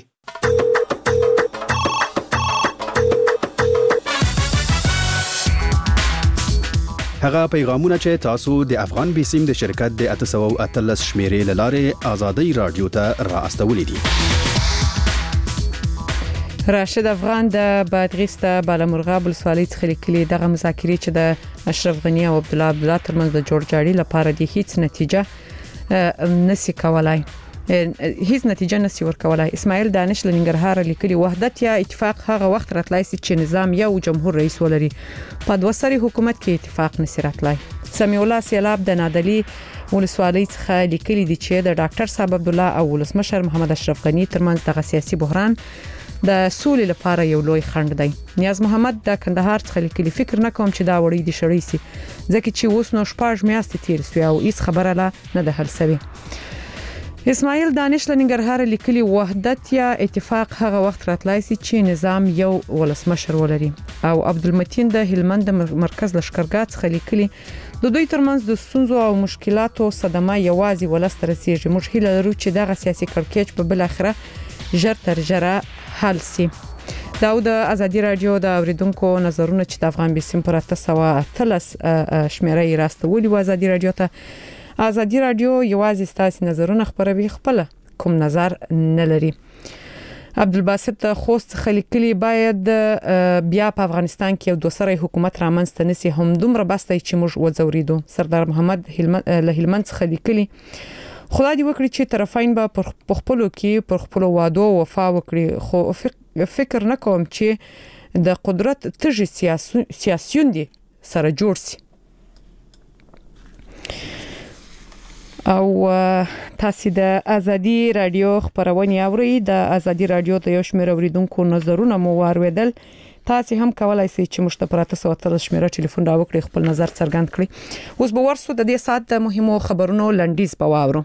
[SPEAKER 16] هغه پیغامونه چې تاسو د افغان بیسیم د شرکت د 813 شمیرې لاره آزادۍ رادیو ته راستولې دي.
[SPEAKER 1] راشد افغان د بادغیس د بالامرغاب ولسوالۍ څخه لیکلي دغه مذاکرې چې د اشرف غنی او عبد الله ترمنځ د جوړجاړي لپاره د هیڅ نتیجه نسی کولای هیڅ نتیجه نسی ورکولای. اسماعیل دانش لنګرهار لیکلي وحدت یا اتفاق هغه وخت راتلای چې نظام یو جمهور رئیس ولري په دوسري حکومت کې اتفاق نسی راتلای. سمیع الله سیلاب د نادلی ولسوالۍ څخه لیکلي دي چې د ډاکټر صاحب عبد الله او ولسمشر محمد اشرف غنی ترمنځ د سیاسي بحران د سولې لپاره یو لوی خنډ دی. نیاز محمد د کندهار څخه لیکلي فکر نه کوم چې دا وړي دي شړې سي ځکه چې اوس نو شپږ میاشتې تیر شوې او هیڅ خبره لا نه ده حل شوې. اسماعیل دانش لنګرهار لیکلي وحدت یا اتفاق هغه وخت راتلای شي چې نظام یو ولسمشر ولري. او عبدالمتین د هلمند مرکز لشکرګاه څخه لیکلي د دوی ترمنځ د ستونزو او مشکلاتو صدمه یوازې ولست رسیږي. موږ هیله لرو چې دغه سیاسي کړکېچ په بل اخره ژر تر ژره حل سي. دا د ازادي رادیو د اوریدونکو نظرونه چې د افغان بیسیم پر 813 شمیره راستولي و ازادي رادیو ته. ازادي رادیو یوازې ستاسو نظرونه خبروي، خپل کوم نظر نه لري. عبدالباسط خوست خلیکلی باید بیا په افغانستان کې یو دوسری حکومت رامنځته نشي، هم دومره بسته چې موږ وځوریدو. سردار محمد له هلمند خلیکلی خدای دې وکړي چې طرفین به په خپلو کې پر خپل وعدو وفا وکړي، خو فکر نه کوم چې د قدرت تږي سیاسيون دي سره جوړ سي. او تاسو د ازادي رادیو خبرونه اورئ. د ازادي رادیو د یو شمېر اوریدونکو نظرونه مو واوریدل. تاسو هم کولای شئ چې مشترک 813 شمیره ټلیفون راوکړئ، خپل نظر څرګند کړئ. اوس به ورسو د دې سات د مهمو خبرونو لنډیز په واورو.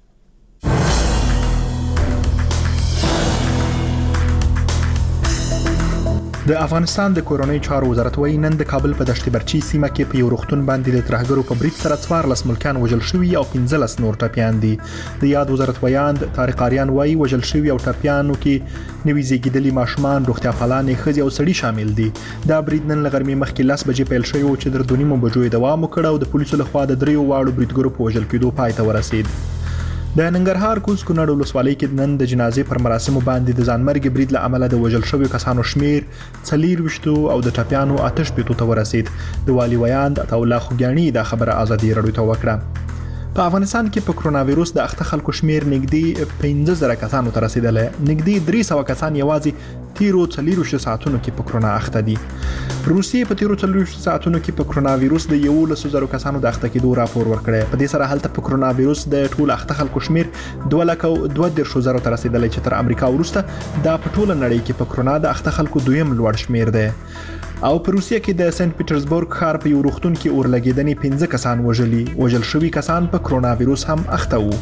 [SPEAKER 2] د افغانستان د کورونی چارو وزارت وایي نن د کابل په دشت برچی سیمه کې په یو روغتون باندې د ترهګرو په برید سره 14 ملکیان وژل شوي او 15 نور ټپیان دي. د یاد وزارت ویاند طارق آریان وایي وژل شوي او ټپیانو کې نوي زیږیدلي ماشومان، روغتیا پالانې ښځې او سړي شامل دي. دا برید نن لغرمې مخکې 10 بجې پیل شوی چې تر 2:30 بجو دوام وکړ او د پولیسو لخوا د 3 واړو بریدګرو په وژل کېدو پای ته ورسید. د ننګرهار کوز کونړ ولسوالۍ کې نن د جنازې پر مراسمو باندې د ځانمرګ برید له امله د وژل شویو کسانو شمیر 24 او د ټپیانو 8 ته ورسید. د والي ویاند عطاالله خوګیاڼي دا خبره ازادي رادیو ته وکړه. په افغانستان کې په کرونا وایروس د اخته خلکو شمیر نږدې 15000 کسانو ته رسیدلی، نږدې 300 کسان یوازې تیرو 24 ساعتونو کې په کرونا اخته دي. روسیې په تیرو 24 ساعتونو کې په کرونا وایروس د 11000 کسانو د اخته کېدو راپور ورکړی. په دې سره هلته په کرونا وایروس د ټول اخته خلکو شمیر 2,32,000 ته رسیدلی چې تر امریکا وروسته دا په ټوله نړۍ کې په کرونا د اخته خلکو دویم لوړ شمیر دی. او په روسیه کې د سنت پیټرزبورګ ښار په یو روغتون کې اورلګیدنې 15 کسان وژل شوي کسان په کرونا وایروس هم اخته وو.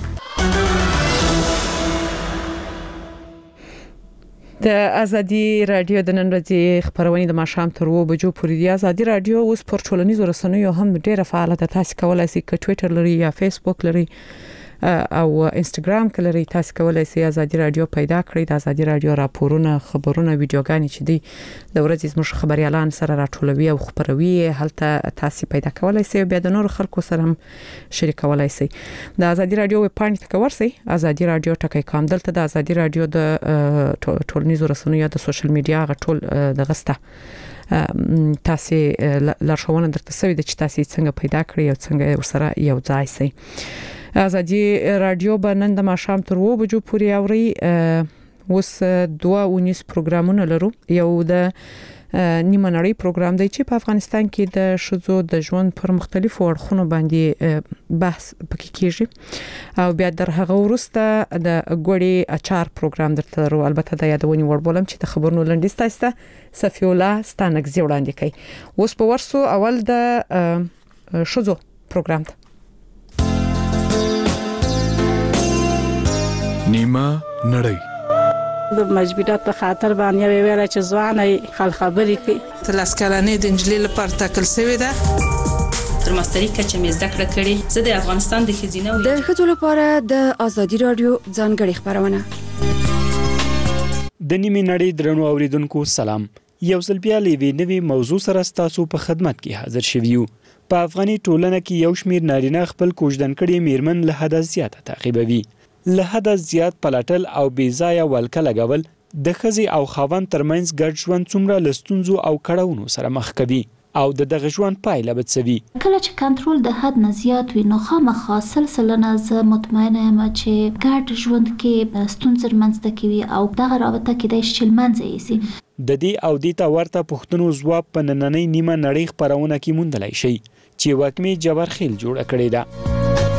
[SPEAKER 1] د ازادي رادیو د نن ورځې خبرونه د ماښام تر 2 بجو پورې دی. ازادي رادیو اوس پر ټولنیزو رسنیو هم ډیره فعاله ده. تاسو کولای شئ ک ټوئیټر لري یا فیسبوک لري او انستګرام کې لري. تاسو کولای شئ ازادي رادیو پیدا کړئ. د ازادي رادیو راپورونه، خبرونه، ویډیوګانې چې دی د ورځې زموږ خبريالان سره راټولوي او خبروي، هلته تاسو پیدا کولای شئ. بیا د نور خلکو سره هم شریکولای شئ. د ازادي رادیو ویب پاڼې ته ورسئ، ازادي رادیو ټکی کام. دلته د ازادي رادیو د ټولنیزو رسنیو د سوشل میډیا غټول د غسته تاسو لارښوونه درته سوي د چې تاسو څنګه پیدا کړئ او څنګه ورسره یو ځای شئ. ازادي رادیو به نن د ماښام تر 2 بجو پورې اوري. اوس 2 پروګرامونه لرو. یو د نیمه نړۍ پروګرام دی چې په افغانستان کې د شذو د ژوند پر مختلفو اړخونو باندې بحث پکې کیږي. او بیا در هغه وروسته د ګوړې اچار پروګرام درته لرو. البته د یادونې وړ بولم چې د خبرونو لنډیز تاسو صفیولا ستانک زی وړاندې کوي. اوس په ورسو اول د شذو پروګرام ته.
[SPEAKER 12] نیمه نړۍ
[SPEAKER 17] د مجبورات په خاطر باندې ویل چې ځواني خل خبرې کوي.
[SPEAKER 18] تلاسکلانې د انجلۍ لپاره تاکل شوی ده.
[SPEAKER 19] تر ماستری کچه مې زده کړه کړې. زه د افغانستان د خزینه
[SPEAKER 20] د ښځو لپاره د ازادي رادیو ځانګړي خبرونه.
[SPEAKER 21] د نیمه نړۍ درنو اوریدونکو سلام. یو ځل بیا لوي نوې موضوع سره تاسو په خدمت کې حاضر شویو. په افغاني ټولنه کې یو شمېر نارینه خپل کوژدن کړي میرمن له حد زیاته تعقیبوي. له حد زیات پلټل او بې ځایه ولکه لګول د ښځې او خاوند ترمنځ ګډ ژوند څومره له ستونزو او کړاوونو سره مخ کوي او دغه ژوند پایله به څه وي.
[SPEAKER 22] کله چې کنټرول د حد نه زیات وي نو خامخا سلسله زه مطمئنه یم چې ګډ ژوند کې ستونزې منځته کوي او دغه رابطه کې د شلمنځه یې
[SPEAKER 21] د دې او دې ته ورته پوښتنو ځواب په نننۍ نیمه نړۍ خپرونه کې موندلی شي چې وکمې جبرخیل جوړه کړې ده.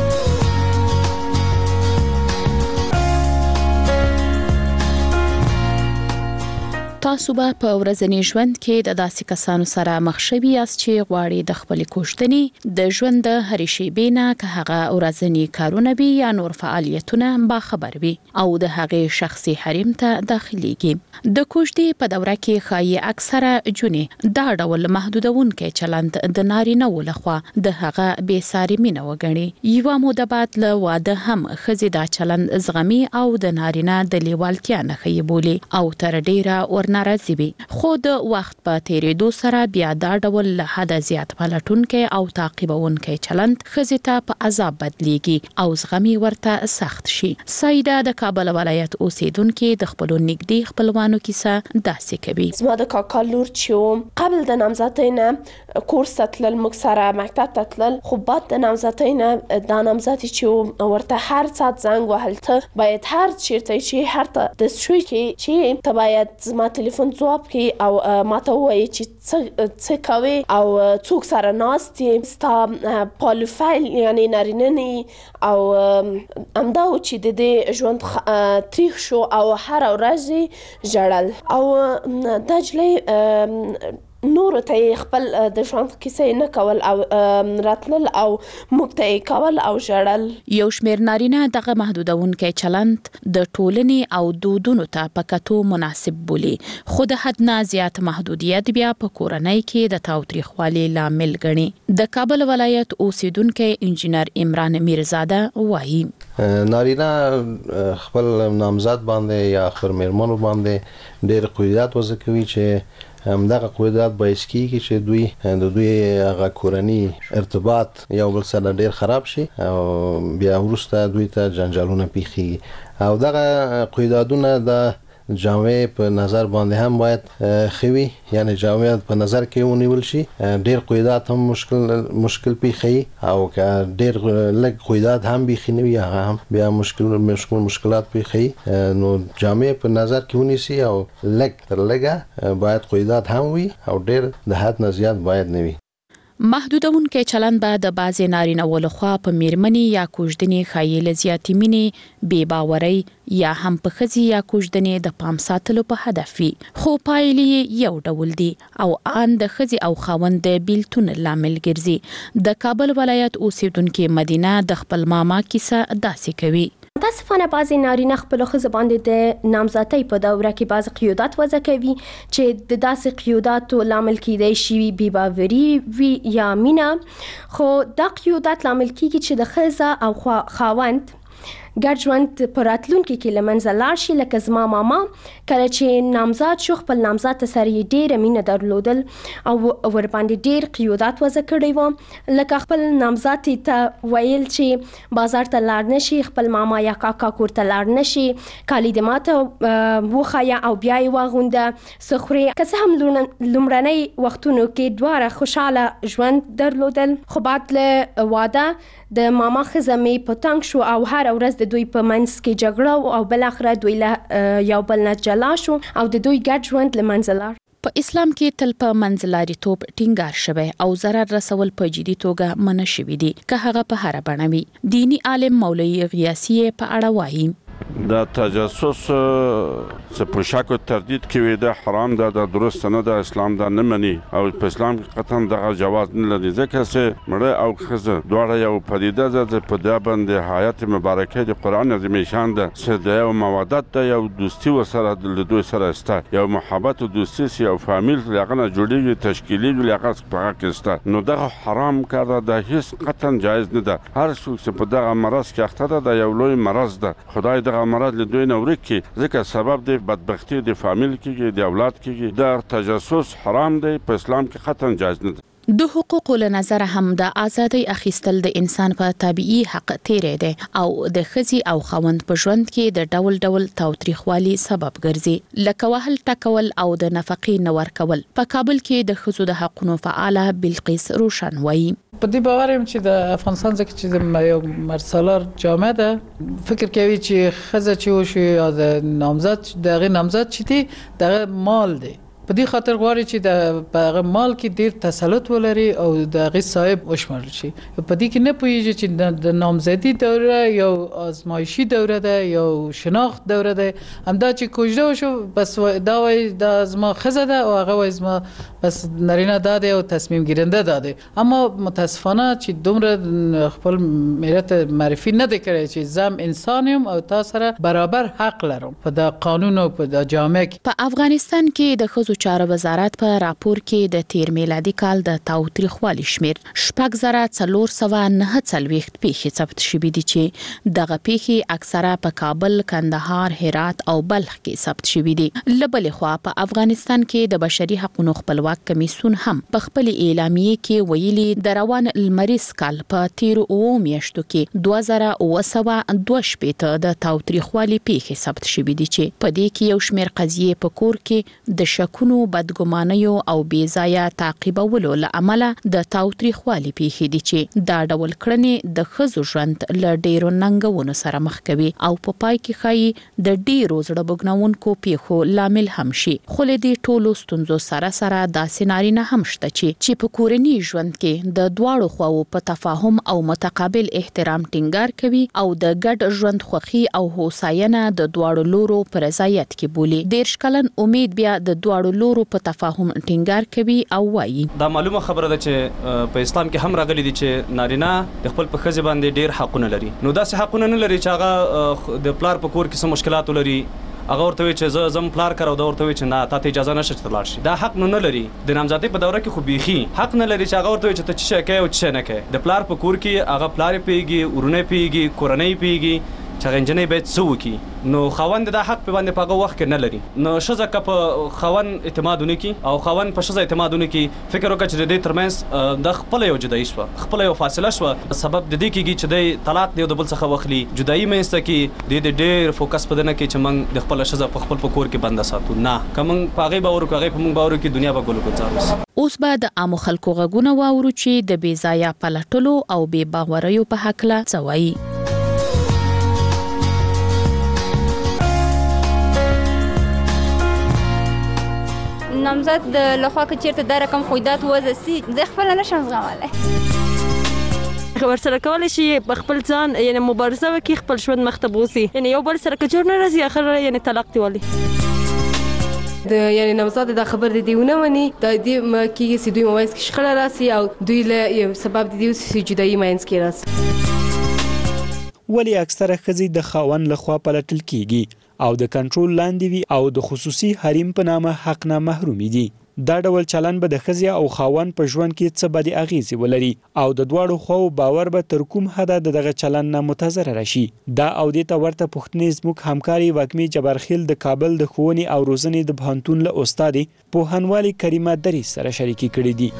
[SPEAKER 3] تاسو به په ورځني ژوند کې د داسې کسانو سره مخ شوي یاست چې غواړي د خپلې کوښتنې د ژوند د هرې شیبې نه که هغه ورځني کارونه وي یا نور فعالیتونه باخبر وي او د هغې شخصي حریم ته داخليږي. د کوژدې په دوره کې ښایي اکثره جونې دا ډول محدودونکی چلند د نارینه‌و لخوا د هغه بې ساري مینه وګڼي. یوه موده بعد له واده هم ښځې دا چلند زغمي او د نارینه د لیوالتیا نښه یې بولي او تر ډیره ناراضي وي. خو د وخت په تیریدو سره بیا دا ډول له حده زیات پلټونکی او تعقیبونکی چلند ښځې ته په عذاب بدلیږي او زغمي ورته سخت شي. سایده د کابل ولایت اوسیدونکي د خپلو نږدې خپلوانو کیسه داسې کوي.
[SPEAKER 5] زما د کاکا لور چې قبل د نامزدۍ نه کورس ته تلل، موږ سره مکتب ته تلل، خو بعد د نامزدۍ نه دا نامزد چې ورته هر ساعت زنګ وهل، ته باید هر چیرته چې هر ته د شوي کې چې ته باید زما تلیفون ځواب کړي او ماته ووایي چې څه کوي او څوک سره ناست یې، ستا پالوفیل یعنې نارینه نه او همدا و چې د دې ژوند تریخ شو او هر ورځ یې ژړل او دا نجلۍ نورو ته یې خپل د ژوند کیسې نه کول او راتلل او موږ ته یې کول او ژړل.
[SPEAKER 3] یو شمېر نارینه دغه محدودونکی چلند د ټولنې او دودونو ته په کتو مناسب بولي، خو د حد نه زیات محدودیت بیا په کورنۍ کې د تاوتریخوالي لامل ګڼي. د کابل ولایت اوسیدونکی انجینر عمران میرزاده وایي
[SPEAKER 23] نارینه خپل نامزد باندې یا خپل میرمنو باندې ډېر قیودات وضع کوي چې همدغه قیودات باعث کیږي چې دوی هغه کورني ارتباط یو بل سره ډېر خراب شي او بیا وروسته دوی ته جنجالونه پیښیږي او دغه قیوداتونه د جامعه په نظر باندې هم باید خوي، یعنی جامعه په نظر کې ونیول شي. ډېر قیودات هم مشکل پیښي او که ډېر لږ قیودات هم بیخي نه وي هغه هم بیا مشکلات پیښي، نو جامعه په نظر کې ونیسي او لږ تر لږه باید قیودات هم وي او ډېر د حد نه زیات باید نه وي.
[SPEAKER 3] محدودونکی چلند به د بعضې نارینه‌و لخوا په میرمنې یا کوژدنې ښایي له زیاتې مینې، بې باورۍ یا هم په ښځې یا کوژدنې د پام ساتلو په هدف وي، خو پایلې یې یو ډول دي او ان د ښځې او خاوند د بیلتون لامل ګرځي. د کابل ولایت اوسیدونکې مدینه د خپل ماما کیسه داسې کوي.
[SPEAKER 24] متاسفانه بعضې نارینه خپلو ښځو باندې د نامزدۍ په دوره کې بعضې قیودات وضع کوي چې د داسې قیوداتو لامل کیدای شي بې باوري وي یا مینه، خو دا قیودات لامل کیږي چې د ښځه او خاوند ګډ ژوند په راتلونکي کې له منځه لاړ شي. لکه زما ماما کله چې نامزاد شو خپل نامزاد ته سره یې ډېره مینه درلودل او ورباندې ډېر قیودات وضع کړی و، لکه خپل نامزاد ته ویل چې بازار ته لاړ نشي، خپل ماما یا کاکا کور ته لاړ نشي، کالي د ماته وښایه او بیا یې واغونده څه خورې. که څه هم لومړنۍ وختونو کې دواړه خوشحاله ژوند درلودل، خو بعد له واده د ماما ښځه مې په تنګ شو او هر ورځ د دوی په منځ کې جګړه او بل اخره دوی له یو بل نه جلا شو او د دوی ګډ ژوند له منځه لاړ.
[SPEAKER 3] په اسلام کې تل په منځلاریتوب ټینګار شوی او ضرر رسول په جدي توګه منع شوی دي، که هغه په هر بڼه وي. دینی عالم مولوی غیاثي په اړه وایي
[SPEAKER 25] دا تجسس څه په شک او تردید کې وي دا حرام ده، دا درست نه ده، اسلام دا نه مني او په اسلام کې قطعا دغه جواز نه لري، ځکه چې مړه او ښځه دواړه یو پدیده ده په دا باندې حیات مبارکه د قرآن عظیم شان ده چې د یو مودت ده، یو دوستي ورسره د دوی سره شته، یو محبت او دوستي یو فامیل هغه نه جوړېږي تشکیلیږي هغه په هغه کې شته، نو دغه حرام کار ده هیڅ قطعا جایز نه ده. هر څوک چې په دغه مرض کې اخته ده دا یو لوی مرض ده، خدای دغه مرض له دوی نه ورک کړي، ځکه سبب د بدبختي د فامیل کېږي د اولاد کېږي. دا تجسس حرام دی، په اسلام کې قطعا جایز نه ده.
[SPEAKER 3] د حقوقو له نظر هم د ازادۍ اخیستل د انسان په طبيعي حق تیری دی او د ښځې او خاوند په ژوند کې د ډول ډول تاوتریخوالي سبب ګرځي، لکه وهل ټکول او د نفقې نه ورکول. په کابل کې د ښځو د حقوقو فعاله بلقیس روشن وایي
[SPEAKER 26] په دې باور یم چې د افغانستان ځکه چې یو مرسالار جامعه ده، فکر کوي چې ښځه چې وشي یا د نامزد دغه نامزد چې دی دغه مال دی په دې خاطر غواړي چې د هغه مال کې ډیر تسلط ولري او د هغه صاحب وشمارل شي. په دې کې نه پوهیږي چې د نامزدي دوره یو آزمایشي دوره ده یا شناخت دوره ده. همدا چې کوژده وشو بس دا وایي دا زما خزه ده او هغه وایي زما بس نارینه داده او تصمیم گیرنده داده. اما متاسفانه چې دومره خپل ملت معرفي نه دی کړی چې زم انسانیم او تاسو سره برابر حق لرم په د قانون او په د جامع کې.
[SPEAKER 3] په افغانستان کې د ښځو چارو وزارت په راپور کې د تیر میلادي کال د تاوتریخوالي شمیر 6449 پیښې ثبت شوې دي چې دغه پیښې اکثره په کابل، کندهار، هرات او بلخ کې ثبت شوې دي. لبل خو په افغانستان کې د بشري حقوقو خپلواک کمیسیون هم په خپل اعلامیه کې ویلي د روان المریز کال په تیر او میاشتو کې 2922 د تاوتریخوالي پیښې ثبت شوې دي چې په دې کې یو شمېر قضیې په کور کې د شکونو، بدګمانیو او بې ځایه تعقیبولو له امله د تاوتریخوالي پیښې دي چې دا ډول کړنې د ښځو ژوند له ډیرو ننګونو سره مخ کوي او په پای کې ښایي د ډیرو زړه بوږنونکو پیښو لامل هم شي. خو له دې ټولو ستونزو سره داسې نارینه هم شته چې په کورني ژوند کې د دواړو خواو په تفاهم او متقابل احترام ټینګار کوي او د ګډ ژوند خوښي او هوساینه د دواړو لورو پر رضایت کې بولي. 10 کلن امید بیا د دواړو لورو په تفاهم ټینګار کوي او وایي
[SPEAKER 4] دا معلومه خبره ده چې په اسلام کې هم راغلي دي چې نارینه د خپل په ښځې باندې ډیر حقونه لري. نو داسې حقونه نه لري چې هغه د پلار په کور کې څه مشکلات ولري هغه ورته وي چې زم پلار کړو دا ورته وي چې نه تاسو اجازه نشته چې لاړ شي. دا حق نه لري. د نامزادۍ په دوره کې خو بيخي حق نه لري چې هغه ورته وي چې ته څه کوي او څه نه کوي. د پلار په کور کې هغه پلار پیږي، ورونه پیږي، کورنۍ پیږي چې غنجنې باید څه وکړي. نو خاوند دا حق په باندې په هغه وخت کې نه لري. نو ښځه که په خاوند اعتماد ونه کړي او خاوند په ښځه اعتماد ونه کړي، فکر وکړه چې د دې ترمنځ د خپل یو جدایي شوه، خپل یو فاصله شوه، سبب د دې کېږي چې د طلاق دی د بل څخه واخلي، جدایي منځته کې د ډېر فوکس په دنه کې چې موږ د خپل ښځه په خپل کور کې بنده ساتو. نه که موږ په هغې باور وکړو، هغې په موږ باور وکړي، دنیا به ګل ګلزار وسي.
[SPEAKER 3] اوس به د عامو خلکو غږونه واورو چې د بې ځایه پلټلو او بې باوریو په هکله څه وایي.
[SPEAKER 6] نامزد د لخوا که چیرته دا رقم خویدات وزه سي زه خپل نشم زغملی.
[SPEAKER 7] خبر سره کولای شي په خپل ځان یعنی مبارزه وکړي، خپل ژوند مخته بوځي، یعنی یو بل سره که جوړ نه راځي اخر یعنی طلاق دی ولي
[SPEAKER 8] د یعنی نامزد د خبر د دیونه ونی د دې کېږي چې دوی موایس کې شخړه راسي او دوی له سبب د دې چې جدایي ماینس کې راسي.
[SPEAKER 21] ولی اکثره ښځې د خاوند لخوا پلټل کیږي او د کنټرول لاندې وي او د خصوصي حریم په نامه حق نه محرومي دي. دا ډول چلن به د ښځې او خاوند په ژوند کې څه بدې اغیزې ولري او د دواړو خواو باور به تر کوم حده دغه چلن نه متضرره شي. دا او دې ته ورته پوښتنې زموږ همکاري وږمې جبارخیل د کابل د ښوونې او روزنې د پوهنتون له استادې پوهنوالې کریمه دریس سره شریکې کړې دي.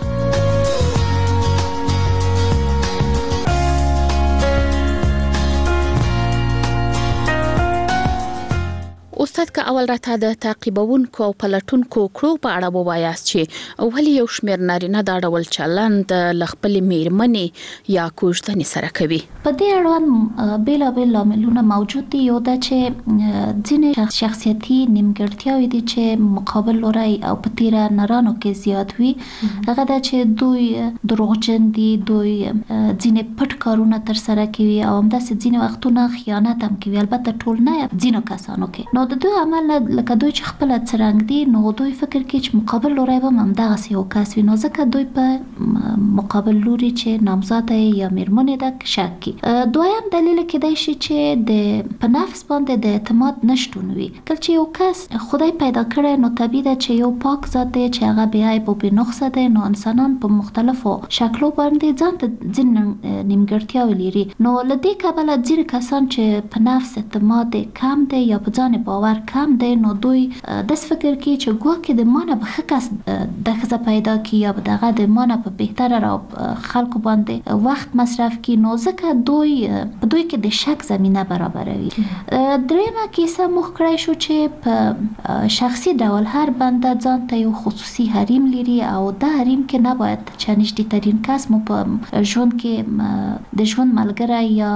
[SPEAKER 21] استاد که اول راته د تعقیبونکو او پلټونکو کړو په اړه ووایاست چې ولې یو شمېر نارینه دا ډول چلند له خپلې میرمنې یا کوژدنې سره کوي.
[SPEAKER 22] په دې اړوند بېلابېل لاملونه موجود دي. یو دا چې ځینې شخصیتي نیمګړتیاوې دي چې مقابل لوری او په تیره نرانو کې زیات وي. هغه دا چې دوی دروغجن دي، دوی ځینې پټ کارونه ترسره کوي او همداسې ځینې وختونه خیانت هم کوي، البته ټول نه، ځینو کسانو کې. نو د دوی عمل لکه دوی چې خپل څرنګ دي نو دوی فکر کوي چې مقابل لوری به همدغسې یو کس وي، نو ځکه دوی په مقابل لوري چې نامزاد یا میرمنې ده شک کوي. دویم دلیل کېدای شي چې په نفس باندې د اعتماد نشتون وي. کله چې یو کس خدای پیدا کړی نو طبیعي ده چې یو پاک ذات دی چې هغه بې عیب او بې نقصه دی. نو انسانان په مختلفو شکلو باندې ځان ته ځینې نیمګړتیاوې لري. نو له دې کبله ځینې کسان چې په نفس اعتماد کم دی یا په ځان باور کم دی نو دوی داسې فکر کوي چې ګواکې د مانه به ښه کس د ښځه پیدا کړي یا به دغه د مانه په بهتره را خلکو باندې وخت مصرف کړي، نو ځکه دوی په دوی کې د شک زمینه برابروي. درېیمه کیسه موږ کړی شو چې په شخصي ډول هر بنده ځان ته یو خصوصي حریم لري او دا حریم کې نباید چې نږدې ترین کس مو په ژوند کې د ژوند ملګری یا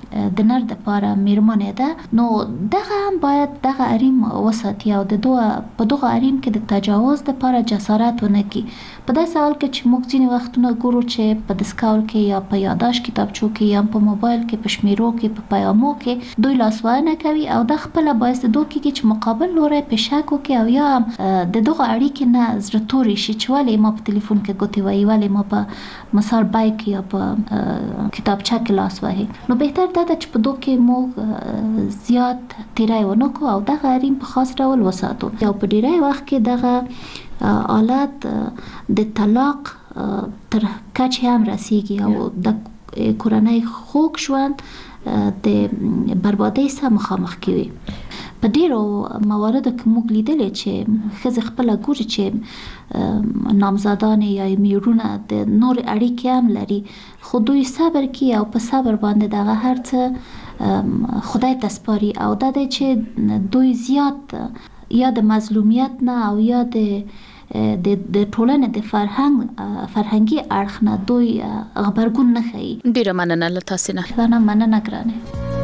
[SPEAKER 22] د نر د لپاره میرمنې ده، نو دغه هم باید دغه حریم وساتي او په دغه حریم کې د تجاوز لپاره جسارت ونه کړي. په داسې حال کې چې موږ ځینې وختونه ګورو چې په دسکاول کې یا په یاداشت کتابچو کې یا په موبایل کې په شمیرو کې په پیامو کې دوی لاسوهنه کوي او د خپله باعث د دوی کېږي چې مقابل لوری په شک وکړي او یا هم د دغه اړیکې نه زړه تورې شي چې ولې ما په تلیفون کې ګوتې وهي، ولې ما په مثال بایک یا په کتابچه کې لاس وهي. نو بهتر دا ده چې په دوی کې موږ زیات تیری ونه کړو او دغه حریم په خاص ډول وساتو. او په ډیری وخت کې دغه حالت د طلاق تر کچې هم رسیږي او د کورنۍ خوږ ژوند د بربادۍ سره مخامخ کوي. په ډیرو مواردو کې موږ لیدلې چې ښځې خپله ګوري چې نامزادان یا میرونه د نور اړیکې هم لري، خو دوی صبر کوي او په صبر باندې دغه هر څه خدای ته سپاري او دا دی چې دوی زیات یا د مظلومیت نه او یا د ټولنې د فرهنګي اړخ نه دوی غبرګون نه ښیي.
[SPEAKER 3] ډیره مننه له تاسې نه.
[SPEAKER 22] مننه ګرانې.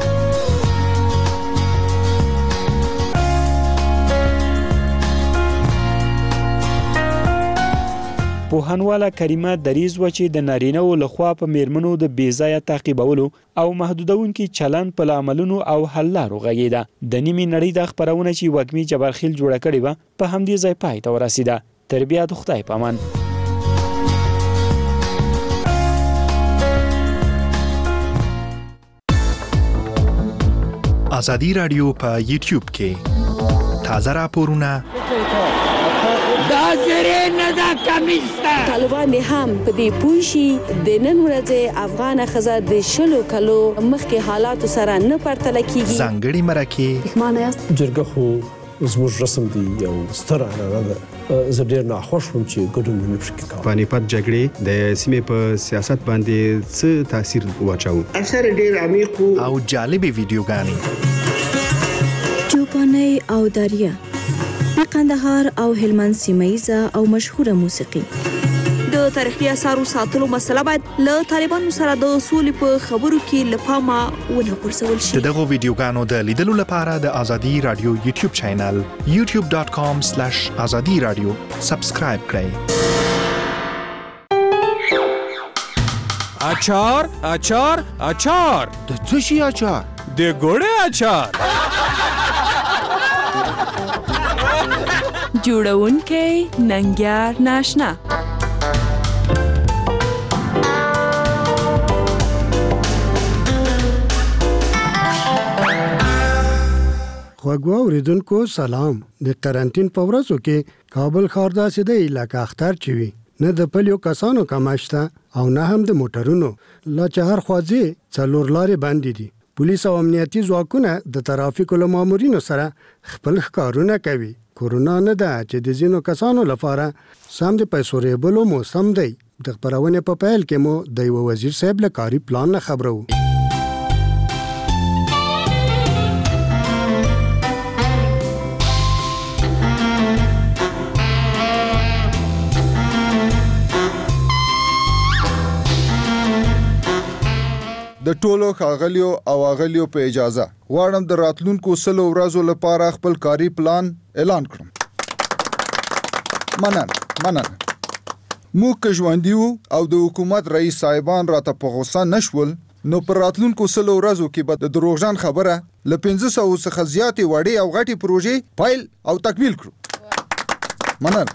[SPEAKER 21] پوهنواله کریمه دریز و چې د نارینه‌و لخوا په میرمنو د بېځایه تعقیبولو او محدودونکي چلند په عملونو او حل لارو غږېده. د نیمې نړۍ د خپرونه چې وږمې جبارخیل جوړه کړې وه په همدې ځای پای ته ورسېده. تر بیا د خدای په امان.
[SPEAKER 12] ازادي رادیو په یوټیوب کې تازه راپورونه
[SPEAKER 9] طالبان هم په دې پوه شي د نن ورځې افغان ښځه د 20 کلو مخکې حالاتو سره نه پرتله کیږي.
[SPEAKER 12] ځانګړي مرکې
[SPEAKER 10] جرګه خو زموږ رسم دی یو ستره عنعنه ده. زه ډېر ناخوښ وم چې ګډون مې پکې کاوه.
[SPEAKER 16] پانیپت جګړې د سیمې په سیاست باندې څه تاثیر واچاوه؟
[SPEAKER 9] اثر ډېر عمیق
[SPEAKER 12] او جالبې ویډیوګانې
[SPEAKER 9] چوپانۍ او دریه د قندهار او هلمند سیمه‌یزه او مشهوره موسیقي. د تاریخي اثارو ساتلو مسله باید له طالبانو سره د سولې په خبرو کې له پامه ونه غورځول شي.
[SPEAKER 12] دغه ویډیوګانو د لیدلو لپاره د ازادي رادیو یوټیوب چینل youtube.com/azadiradio سبسکرایب کړئ.
[SPEAKER 11] اچار اچار اچار
[SPEAKER 13] د څه شي اچار؟
[SPEAKER 11] د ګوړې اچار.
[SPEAKER 14] جوړونکی ننګیار ناشنا.
[SPEAKER 15] خوږو اوریدونکو سلام. د قرنټین په ورځو کې کابل ښار داسې دی لکه اختر چې وي. نه د پلیو کسانو کماشته او نه هم د موټرونو. لا چې هر خوځې څلور لارې بندې دي. پولیس او امنیتي ځواکونه د ترافیکو له مامورینو سره خپل ښکارونه کوي. کورونا نه ده چې د ځینو کسانو لپاره سم د پیسو ریبلو موسم دی. د خبرونې په پیل کې مو د یو وزیر صاحب له کاري پلان نه خبرو.
[SPEAKER 27] د ټولو ښاغلیو او اغلیو په اجازه غواړم د راتلونکو 100 ورځو لپاره خپل کاري پلان اعلان کړم. مننه. موږ که ژوندي وو او د حکومت رئیس صاحبان راته په غوسه نشول نو پر راتلونکو 100 ورځو کې به د دروغجن خبره له 500 څخه زیاتې وړې او غټې پروژې پایل او تکمیل کړو. مننه.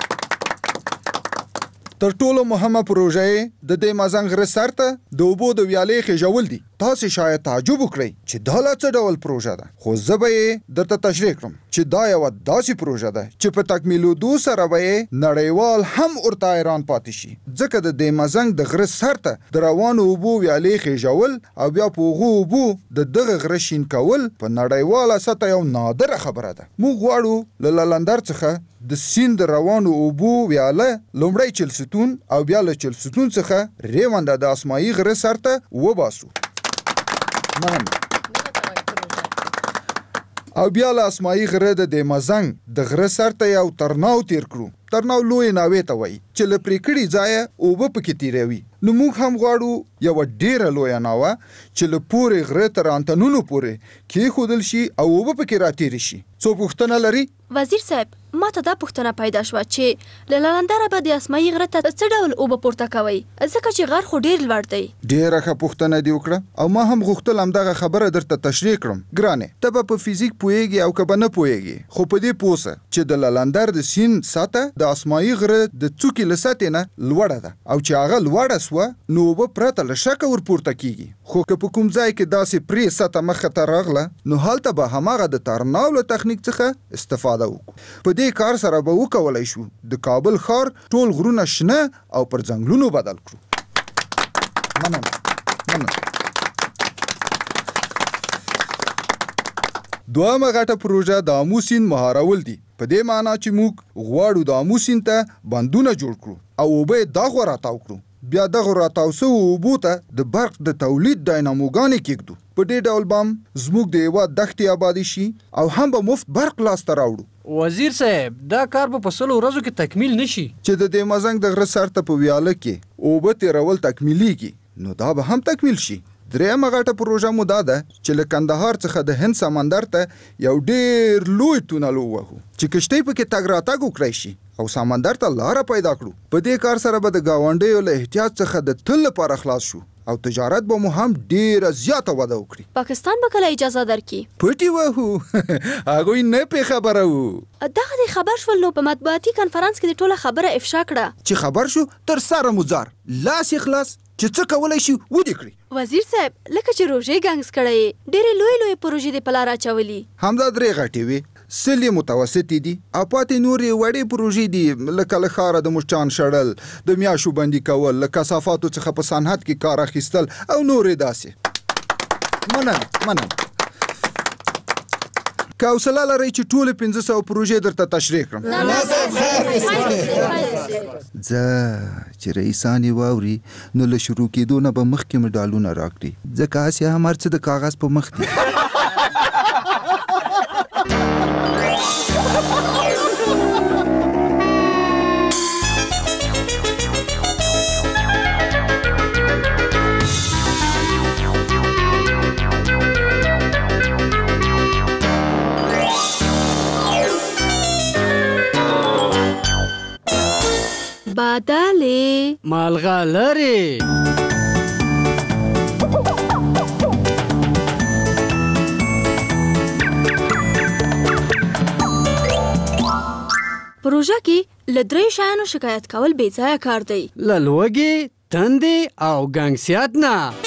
[SPEAKER 27] تر ټولو مهمه پروژه د دې مازنګ غره سر ته د اوبو د ویالې خېژول دي. تاسو شاید تعجب وکړئ چې دا لا څه ډول پروژه ده، خو زه به یې درته تشریح کړم چې دا یوه داسې پروژه ده چې په تکمیلېدو سره به یې نړیوال هم ورته حیران پاتې شي، ځکه د دې مازنګ د غره سر ته د روانو اوبو ویالې خېژول او بیا په هغو اوبو د دغه غره شین کول په نړیواله سطحه یو نادره خبره ده. موږ غواړو له لندر څخه د سیند روانو اوبو ویاله لومړی چلستون او بیا له چلستون څخه ریونده د اسماعي غره سر ته وباسو. او بیا له اسماعي غره د دیمزنګ د غره سر ته یو ترناو تیر کړو. ترناو لوی ناوې ته وایي چې له پرې کړي ځایه اوبه پکې تیروي. نو موږ هم غواړو یوه ډېره لویه ناوه چې له پورې غره تر انتنونو پورې کېښودل شي او اوبه پکې راتېرې شي. څو پوښتنه لري؟
[SPEAKER 1] وزیر صاحب ما ته دا پوښتنه پیدا شوه چې له لالندره به د اسماعي غره ته څه ډول اوبه پورته کوئ ځکه چې غر خو ډېر لوړ دی.
[SPEAKER 27] ډېره ښه پوښتنه دې وکړه او ما هم غوښتل همدغه خبره درته تشریح کړم. ګرانې ته به په فزیک پوهېږې او که به نه پوهېږې خو په دې پوه سه چې د لالندر د سیند سطح د اسماعي غره د څوکې له سطحې نه لوړه ده او چې هغه لوړه سوه نو اوبه پرته له شکه ورپورته کېږي. خو که په کوم ځای کې داسې پرې سطح مخې ته راغله نو هلته به هماغه د ترناو له تخنیک څخه استفاده وکړو. په دې کار سره به وکولای شو د کابل ښار ټول غرونه شنه او پر ځنګلونو بدل کړو. مننه. دویمه غټه پروژه د آمو سیند مهارول دي. په دې معنا چې موږ غواړو د آمو سیند ته بندونه جوړ کړو او اوبه یې دا خوا راتاو کړو. بیا دغه راتاو سوو اوبو ته د برق د تولید ډایناموګانې کېږدو. په دې ډول به هم زموږ د هېواد دښتې آبادي شي او هم به مفت برق لاسته راوړو.
[SPEAKER 2] وزیر صاحب دا کار به په 100 ورځو کې تکمیل نشي.
[SPEAKER 27] چې د دیمزنګ د غره سر ته په ویاله کې اوبه تېرول تکمیلیږي نو دا به هم تکمیل شي. درېیمه غټه پروژه مو دا ده چې له کندهار څخه د هند سمندر ته یو ډېر لوی تونل ووهو چې کشتۍ پکې تګ راتګ وکړی شي او سمندر ته لاره پیدا کړو. په دې کار سره به د ګاونډیو له احتیاط څخه د تل لپاره خلاص شو او تجارت به مو هم ډېره زیاته وده وکړي.
[SPEAKER 1] پاکستان به کله اجازه درکړي؟
[SPEAKER 27] پټي وهو هغوی نه پې خبره وو.
[SPEAKER 1] دغه دې خبر شول نو په مطبوعاتي کنفرانس کې د ټوله خبره افشا کړه.
[SPEAKER 27] چې خبر شو تر سره مزار لاس یې خلاص چې څه کولی شي ودې کړي.
[SPEAKER 1] وزیر صاحب لکه چې روژې ګنګس کړی ډېرې لویې پروژې دې په لار اچولي.
[SPEAKER 27] همدا درې غټې وې، سل یې متوسطې دي او پاتې نور یې وړې پروژې دي لکه له ښاره د مچان شړل، د میاشو بندي کول، له کثافاتو څخه په صنعت کې کار اخیستل او نورې داسې. مننه. که حوصله لرئ چې ټولې 500 پروژې درته تشریح کړم. زه چې رئیسان یې واوري نو له شروع کېدو نه به مخکې مډالونه راکړي ځکه هسې هم هر څه د کاغذ په مخ دي.
[SPEAKER 1] بادلې
[SPEAKER 2] مالغلرې
[SPEAKER 1] پروژه کې له 3 شیانو شکایت کول بې ځایه کار دی.
[SPEAKER 2] له لوږې، تندې او ګنګسیات نه.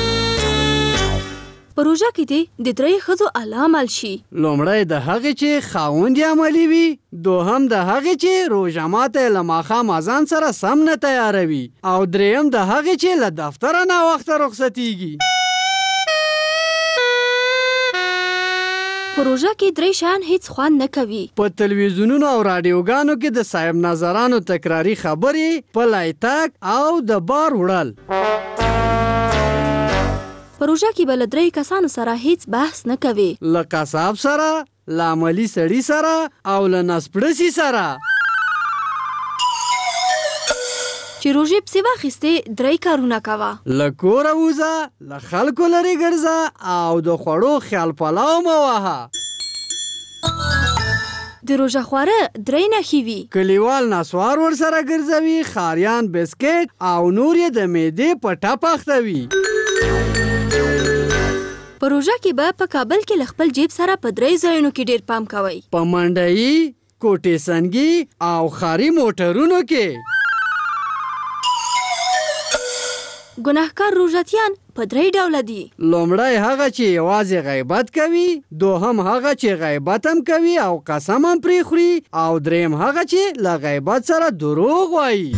[SPEAKER 1] پروژه کې دې د 3 ښځو علامل شي.
[SPEAKER 2] لومړی د هغې چې خاوند یې عملي وي، دوهم د هغې چې روژه ماته له ماښام اذان سره سم نه تیاروي او دریم د هغې چې له دفتره ناوخته رخصتیږي.
[SPEAKER 1] پروژه کې 3 شیان هیڅ خوند نه کوي.
[SPEAKER 2] په تلویزیونونو او رادیوګانو کې د صاحب نظرانو تکراری خبرې، پلی تګ او د بار وړل.
[SPEAKER 1] پروژه کې به له 3 کسانو سره هیڅ بحث نه کوي.
[SPEAKER 2] له قصاب سره، له عملي سړي سره او له نسپړسي سره.
[SPEAKER 1] چې روژې پسې واخیستې 3 کارونه کوه.
[SPEAKER 2] له کوره ووځه، له خلکو لرې ګرځه او د خوړو خیال پلاو مه وهه.
[SPEAKER 1] د روژه خواره 3 نښې وي.
[SPEAKER 2] کلیوال نسوار ورسره ګرځوي، خاریان بسکټ او نور یې د معدې په ټپ اخته وي.
[SPEAKER 1] پروژه کې به په کابل کې له خپل جیب سره په 3 ځایونو کې ډیر پام کوئ.
[SPEAKER 2] په منډیي، کوټې سنګي او خاري موټرونو کې.
[SPEAKER 1] ګناهکار روژاتیان په 3 ډوله دي.
[SPEAKER 2] لومړی هغه چې یوازې غیبت کوي، دوهم هغه چې غیبت هم کوي او قسم هم پرې خوري او دریم هغه چې له غیبت سره دروغ وایي.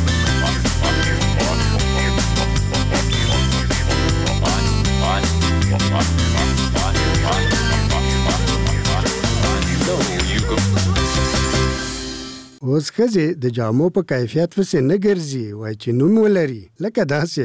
[SPEAKER 15] اوس ښځې د جامو په کیفیت پسې نه ګرځي وای چې نوم ولري لکه داسې.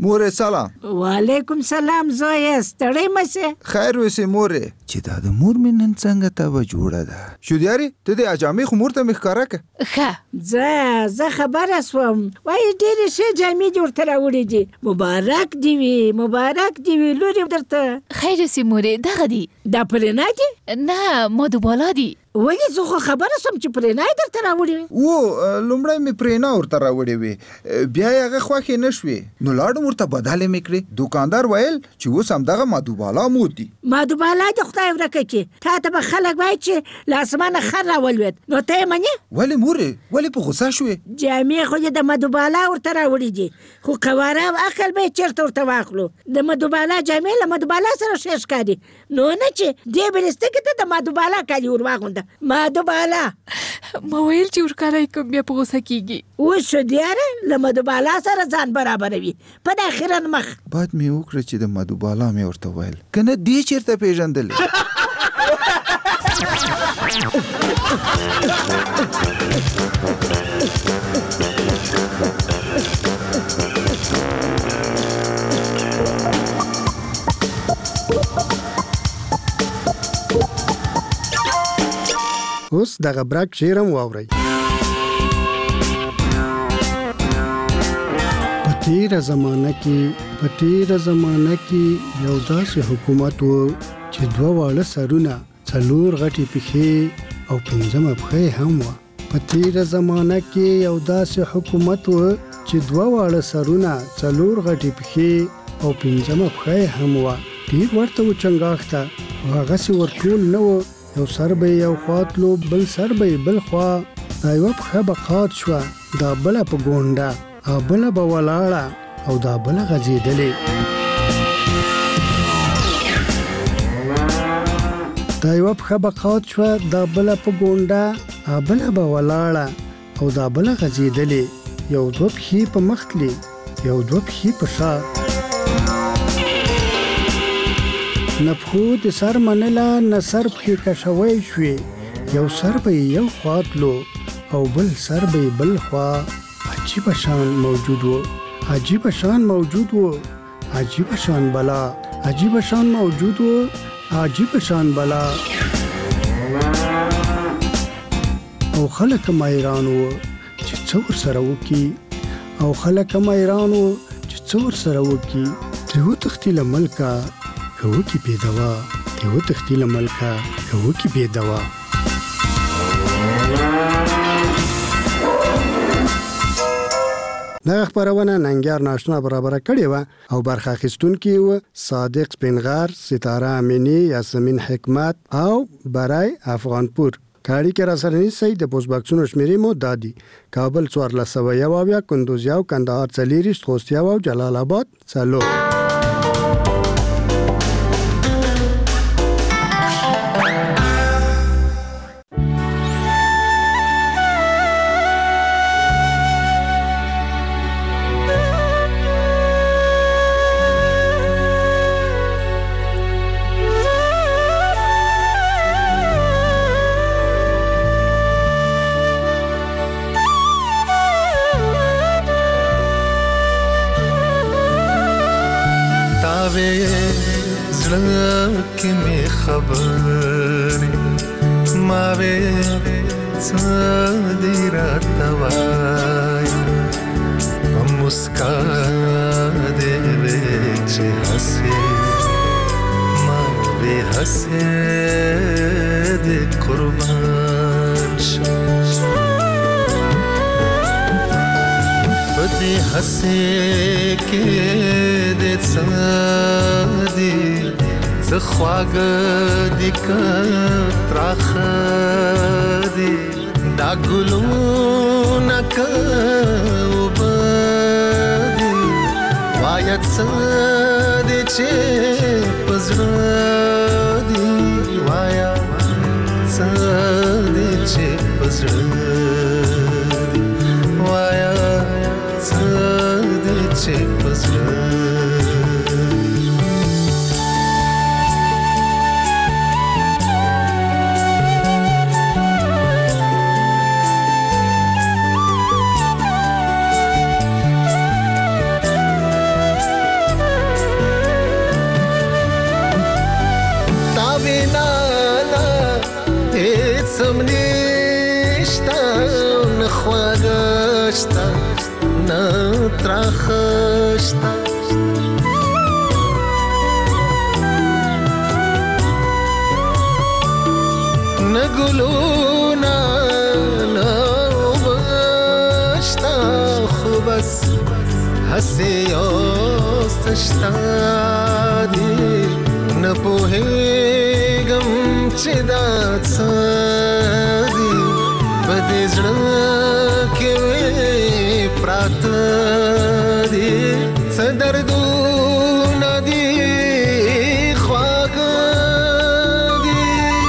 [SPEAKER 27] مور سلام.
[SPEAKER 5] وعلیکم سلام زویا ستړی مشه.
[SPEAKER 27] خیر وسی مور چې دا د مور من نن څنګه تا و جوړه ده. شو دیاري ته د اجامې خو مور ته مخکاره ک.
[SPEAKER 5] زه خبره سوم. وای ډېر شه جامې جوړ تر وړي دي. مبارک دی وی لوري درته.
[SPEAKER 13] خیر سي مورې دغه دی.
[SPEAKER 5] دا پرې نه دي؟
[SPEAKER 13] نه مدوبالا دي.
[SPEAKER 5] وای زه خو خبره سم چې پرې نه درته راوړي.
[SPEAKER 27] لومړی مې پرې نه ورته راوړي وي. بیا هغه خوښې نشوي. نو لاړم ورته بداله مې کړې. دکاندار ویل چې اوس هم دغه مدوبالا مود دي.
[SPEAKER 5] مدوبالا د خدای ورکه کې. تا ته به خلک وای چې لاسمانه خر راولوید. نو ته یې منې؟
[SPEAKER 27] ولې مورې ولې په غوسه شوې؟
[SPEAKER 5] جامې خو د مدوبالا ورته راوړي دي. خو قواره او عقل به یې چېرته ورته واخلو. د مدوبالا جامې له مدوبالا سره ښې ښکاري. نو نه چې دې بلستکې ته د مدوبالا کالي ور واغونده. مدوبالا
[SPEAKER 13] ما ویل چې ورکارای کوم بیا په غوسه کیږي.
[SPEAKER 5] اوس شو دیاره له مدوبالا سره ځان برابروي. په داخله مخ
[SPEAKER 27] بعد مې وکړه چې د مدوبالا مې ورته ویل کنه دې چیرته پیژندلې.
[SPEAKER 15] اوس دغه برک شیرم واورئ. په تیره زمانه کې یو داسې حکومت و چې 2 واړه سرونه 4 غټې پښې او 5 پښې هم وه. په تیره زمانه کې یو داسې حکومت و چې 2 واړه سرونه 4 غټې پښې او 5 پښې هم وه. ډېر ورته و چنګاښته او هغسې ورټول نه و. یو سر به یو خواطلو بل سر به بل خوا. دا یوه پښه به قات شوه دا بله په ګونډه او بله به ولاړه او دا بله غځېدلې. دا یوه پښه به قات شوه دا بله په ګونډه او بله به ولاړه او دا بله غځېدلې. یو 2 پښې په مخ تلې یو 2 پښې په شا. نه پښو د سر منله نه سر پښې کشوی شوې. یو سر به یو خوا تلو او بل سر به بل خوا. عجیبه شان موجود و عجیبه شان بلا عجیبه شان موجود و عجیبه شان بلا. او خلک حیران و چې څه ورسره وکړي ترې وتښتي له ملکه کوکی پیدوا دیو تختیل ملکا کوکی پیدوا. دا خبرونه ننګیار ناشنا برابر کړي و او برخه اخیستونکي و صادق سپینغار، ستاره امینی، یاسمین حکمت او برای افغانپور. کاری کې را سره نیسي د پوسټباکسونو شمیرې مو دادي. کابل 1401، کندوز 1، کندهار 4، خوست 1 او جلال آباد 4.
[SPEAKER 17] خواږشتا نه ترخشتا نه ګلونه نه وبشتا خو بس هسې یو سشتا دی نه پوهېږم چې دا څه دي په دې زړه کې مې پراته دي څه دردونه دي خواږه دي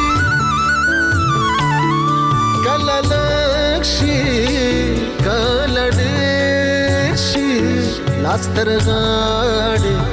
[SPEAKER 17] کله لږ شي کله ډېر شي لاس تر غاړې